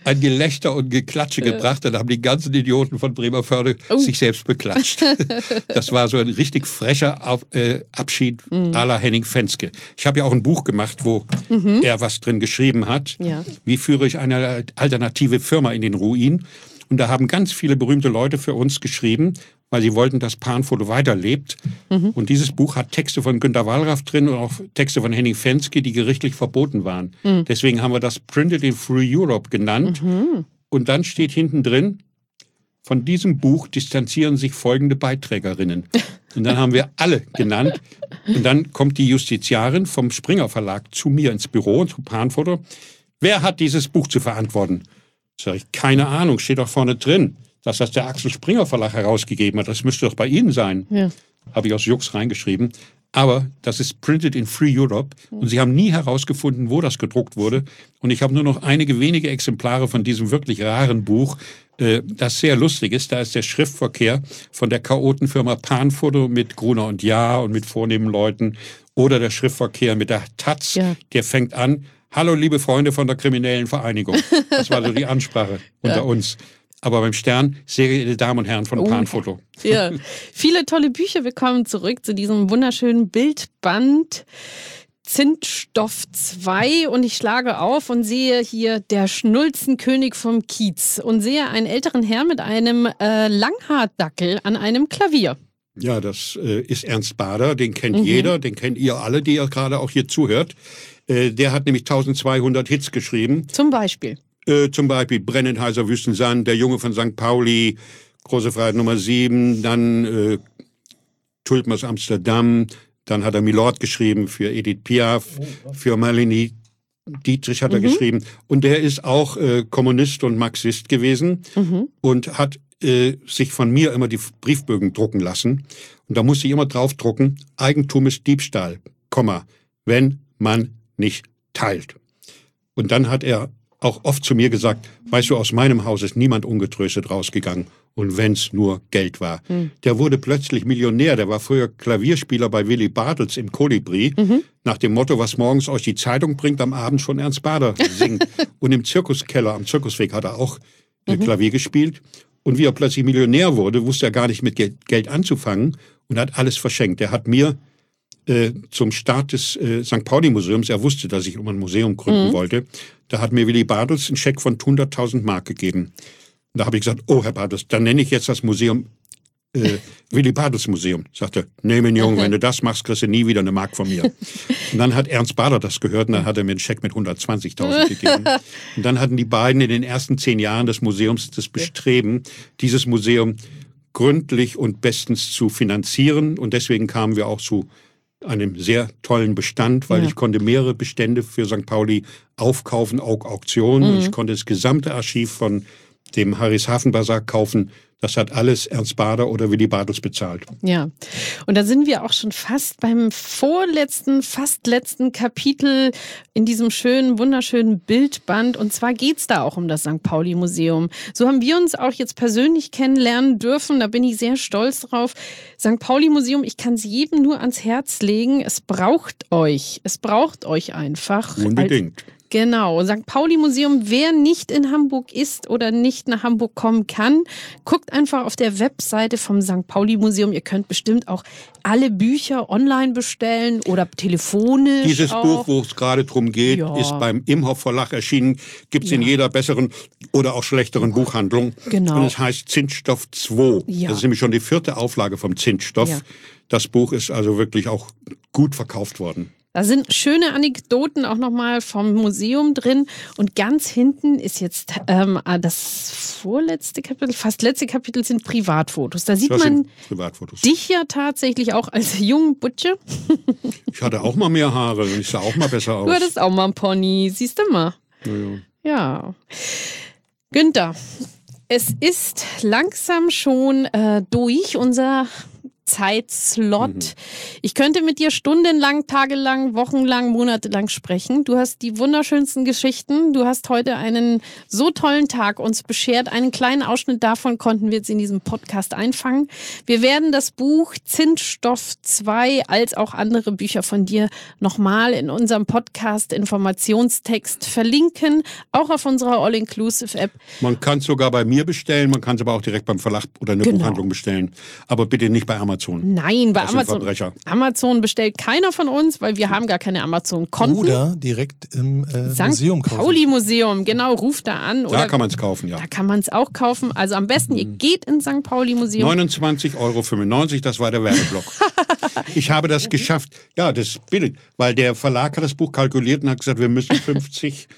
ein Gelächter und Geklatsche gebracht. Dann haben die ganzen Idioten von Bremervörde sich selbst beklatscht. Das war so ein richtig frecher Abschied à la Henning Fenske. Ich habe ja auch ein Buch gemacht, wo er was drin geschrieben hat. Ja. Wie führe ich eine alternative Firma in den Ruin? Und da haben ganz viele berühmte Leute für uns geschrieben, weil sie wollten, dass Panfoto weiterlebt. Und dieses Buch hat Texte von Günter Wallraff drin und auch Texte von Henning Fenske, die gerichtlich verboten waren. Deswegen haben wir das Printed in Free Europe genannt. Und dann steht hinten drin, von diesem Buch distanzieren sich folgende Beiträgerinnen. Und dann haben wir alle genannt. Und dann kommt die Justiziarin vom Springer Verlag zu mir ins Büro, zu Panfoto. Wer hat dieses Buch zu verantworten? Sag ich, keine Ahnung, steht doch vorne drin, dass das der Axel Springer Verlag herausgegeben hat. Das müsste doch bei Ihnen sein. Ja. Habe ich aus Jux reingeschrieben. Aber das ist Printed in Free Europe. Und sie haben nie herausgefunden, wo das gedruckt wurde. Und ich habe nur noch einige wenige Exemplare von diesem wirklich raren Buch, das sehr lustig ist. Da ist der Schriftverkehr von der Chaotenfirma Panfoto mit Gruner und Jahr und mit vornehmen Leuten. Oder der Schriftverkehr mit der Taz, der fängt an, hallo liebe Freunde von der kriminellen Vereinigung. Das war so die Ansprache unter uns. Aber beim Stern, sehr geehrte Damen und Herren von Panfoto. Ja, viele tolle Bücher. Wir kommen zurück zu diesem wunderschönen Bildband Zindstoff 2 und ich schlage auf und sehe hier der Schnulzenkönig vom Kiez und sehe einen älteren Herrn mit einem Langhaardackel an einem Klavier. Ja, das ist Ernst Bader, den kennt jeder, den kennt ihr alle, die ihr gerade auch hier zuhört. Der hat nämlich 1200 Hits geschrieben. Zum Beispiel? Zum Beispiel Brennend heißer Wüstensand, Der Junge von St. Pauli, Große Freiheit Nummer 7, dann Tulpen aus Amsterdam, dann hat er Milord geschrieben für Edith Piaf, für Marlene Dietrich hat er geschrieben. Und der ist auch Kommunist und Marxist gewesen und hat sich von mir immer die Briefbögen drucken lassen. Und da musste ich immer draufdrucken, Eigentum ist Diebstahl, wenn man nicht teilt. Und dann hat er auch oft zu mir gesagt, weißt du, aus meinem Haus ist niemand ungetröstet rausgegangen. Und wenn's nur Geld war. Der wurde plötzlich Millionär. Der war früher Klavierspieler bei Willy Bartels im Kolibri. Nach dem Motto, was morgens euch die Zeitung bringt, am Abend schon Ernst Bader singt. Und im Zirkuskeller, am Zirkusweg hat er auch Klavier gespielt. Und wie er plötzlich Millionär wurde, wusste er gar nicht mit Geld anzufangen und hat alles verschenkt. Er hat mir zum Start des St. Pauli-Museums, er wusste, dass ich um ein Museum gründen wollte, da hat mir Willy Bartels einen Scheck von 100.000 Mark gegeben. Und da habe ich gesagt, oh Herr Bartels, dann nenne ich jetzt das Museum Willy Bartels Museum. Sagte, nee, mein Junge, wenn du das machst, kriegst du nie wieder eine Mark von mir. Und dann hat Ernst Bader das gehört und dann hat er mir einen Scheck mit 120.000 gegeben. Und dann hatten die beiden in den ersten 10 Jahren des Museums das Bestreben, dieses Museum gründlich und bestens zu finanzieren. Und deswegen kamen wir auch zu einem sehr tollen Bestand, weil ich konnte mehrere Bestände für St. Pauli aufkaufen, auch Auktionen. Ich konnte das gesamte Archiv von dem Harrys Hafenbasar kaufen. Das hat alles Ernst Bader oder Willy Bartels bezahlt. Ja, und da sind wir auch schon fast beim fast letzten Kapitel in diesem schönen, wunderschönen Bildband. Und zwar geht's da auch um das St. Pauli-Museum. So haben wir uns auch jetzt persönlich kennenlernen dürfen. Da bin ich sehr stolz drauf. St. Pauli-Museum, ich kann es jedem nur ans Herz legen. Es braucht euch. Es braucht euch einfach. Unbedingt. Genau, St. Pauli-Museum, wer nicht in Hamburg ist oder nicht nach Hamburg kommen kann, guckt einfach auf der Webseite vom St. Pauli-Museum. Ihr könnt bestimmt auch alle Bücher online bestellen oder telefonisch. Dieses auch. Buch, wo es gerade drum geht, ist beim Imhoff Verlag erschienen. Gibt es in jeder besseren oder auch schlechteren Buchhandlung. Genau. Und es heißt Zindstoff 2. Ja. Das ist nämlich schon die 4. Auflage vom Zindstoff. Ja. Das Buch ist also wirklich auch gut verkauft worden. Da sind schöne Anekdoten auch nochmal vom Museum drin. Und ganz hinten ist jetzt das vorletzte Kapitel, fast letzte Kapitel sind Privatfotos. Da sieht man dich ja tatsächlich auch als jungen Butsche. Ich hatte auch mal mehr Haare und ich sah auch mal besser aus. Du hattest auch mal einen Pony, siehst du mal. Ja. Günther, es ist langsam schon durch unser Zeitslot. Ich könnte mit dir stundenlang, tagelang, wochenlang, monatelang sprechen. Du hast die wunderschönsten Geschichten. Du hast heute einen so tollen Tag uns beschert. Einen kleinen Ausschnitt davon konnten wir jetzt in diesem Podcast einfangen. Wir werden das Buch Zündstoff 2 als auch andere Bücher von dir nochmal in unserem Podcast Informationstext verlinken, auch auf unserer All-Inclusive-App. Man kann es sogar bei mir bestellen, man kann es aber auch direkt beim Verlag oder in der Buchhandlung bestellen. Aber bitte nicht bei Amazon. Nein, bei Das sind Amazon. Verbrecher. Amazon bestellt keiner von uns, weil wir haben gar keine Amazon-Konten. Oder direkt im Museum kaufen. Pauli-Museum, genau, ruft da an. Da Oder kann man es kaufen, ja. da kann man es auch kaufen. Also am besten, ihr geht ins St. Pauli-Museum. 29,95 €, das war der Werbeblock. Ich habe das geschafft. Ja, das ist billig, weil der Verlag hat das Buch kalkuliert und hat gesagt, wir müssen 50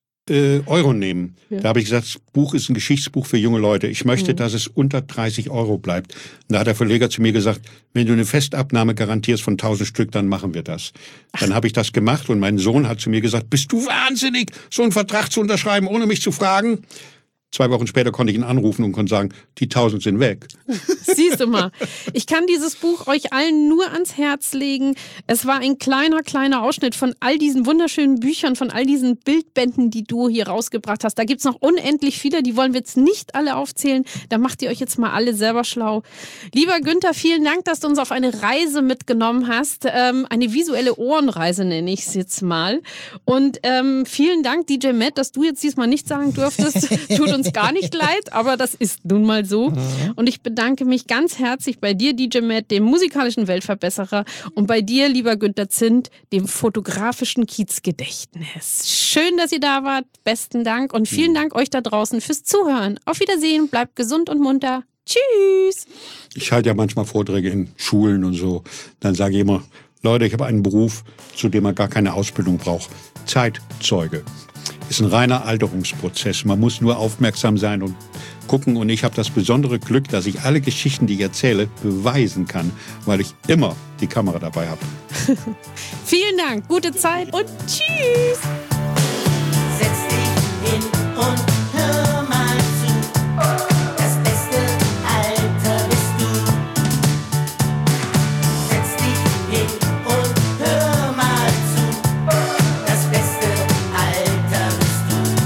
€ nehmen. Ja. Da habe ich gesagt, das Buch ist ein Geschichtsbuch für junge Leute. Ich möchte, dass es unter 30 € bleibt. Und da hat der Verleger zu mir gesagt, wenn du eine Festabnahme garantierst von 1000 Stück, dann machen wir das. Dann habe ich das gemacht und mein Sohn hat zu mir gesagt, bist du wahnsinnig, so einen Vertrag zu unterschreiben, ohne mich zu fragen? 2 Wochen später konnte ich ihn anrufen und konnte sagen, die 1000 sind weg. Siehst du mal. Ich kann dieses Buch euch allen nur ans Herz legen. Es war ein kleiner Ausschnitt von all diesen wunderschönen Büchern, von all diesen Bildbänden, die du hier rausgebracht hast. Da gibt's noch unendlich viele, die wollen wir jetzt nicht alle aufzählen. Da macht ihr euch jetzt mal alle selber schlau. Lieber Günther, vielen Dank, dass du uns auf eine Reise mitgenommen hast. Eine visuelle Ohrenreise nenne ich es jetzt mal. Und vielen Dank, DJ Matt, dass du jetzt diesmal nicht sagen durftest. Tut uns gar nicht leid, aber das ist nun mal so. Und ich bedanke mich ganz herzlich bei dir, DJ Matt, dem musikalischen Weltverbesserer, und bei dir, lieber Günther Zindt, dem fotografischen Kiezgedächtnis. Schön, dass ihr da wart. Besten Dank und vielen Dank euch da draußen fürs Zuhören. Auf Wiedersehen, bleibt gesund und munter. Tschüss! Ich halte ja manchmal Vorträge in Schulen und so. Dann sage ich immer, Leute, ich habe einen Beruf, zu dem man gar keine Ausbildung braucht. Zeitzeuge. Ist ein reiner Alterungsprozess. Man muss nur aufmerksam sein und gucken. Und ich habe das besondere Glück, dass ich alle Geschichten, die ich erzähle, beweisen kann, weil ich immer die Kamera dabei habe. Vielen Dank, gute Zeit und tschüss! Setz dich hin und hör mal zu. Das beste Alter bist du. Setz dich hin und hör mal zu. Das beste Alter bist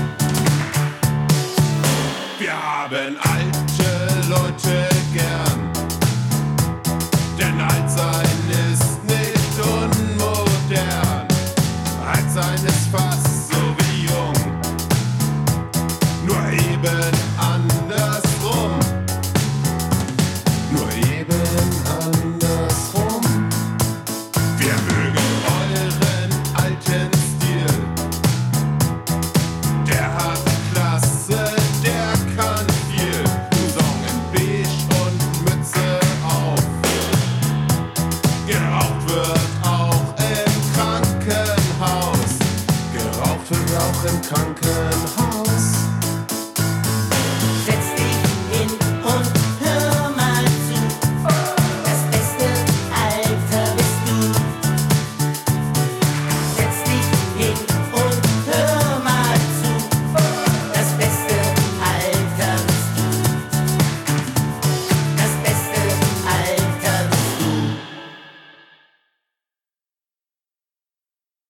du. Wir haben alte Leute gern, denn alt sein ist nicht unmodern. Alt sein ist fast so wie jung, nur eben andersrum. Nur eben andersrum. Wir mögen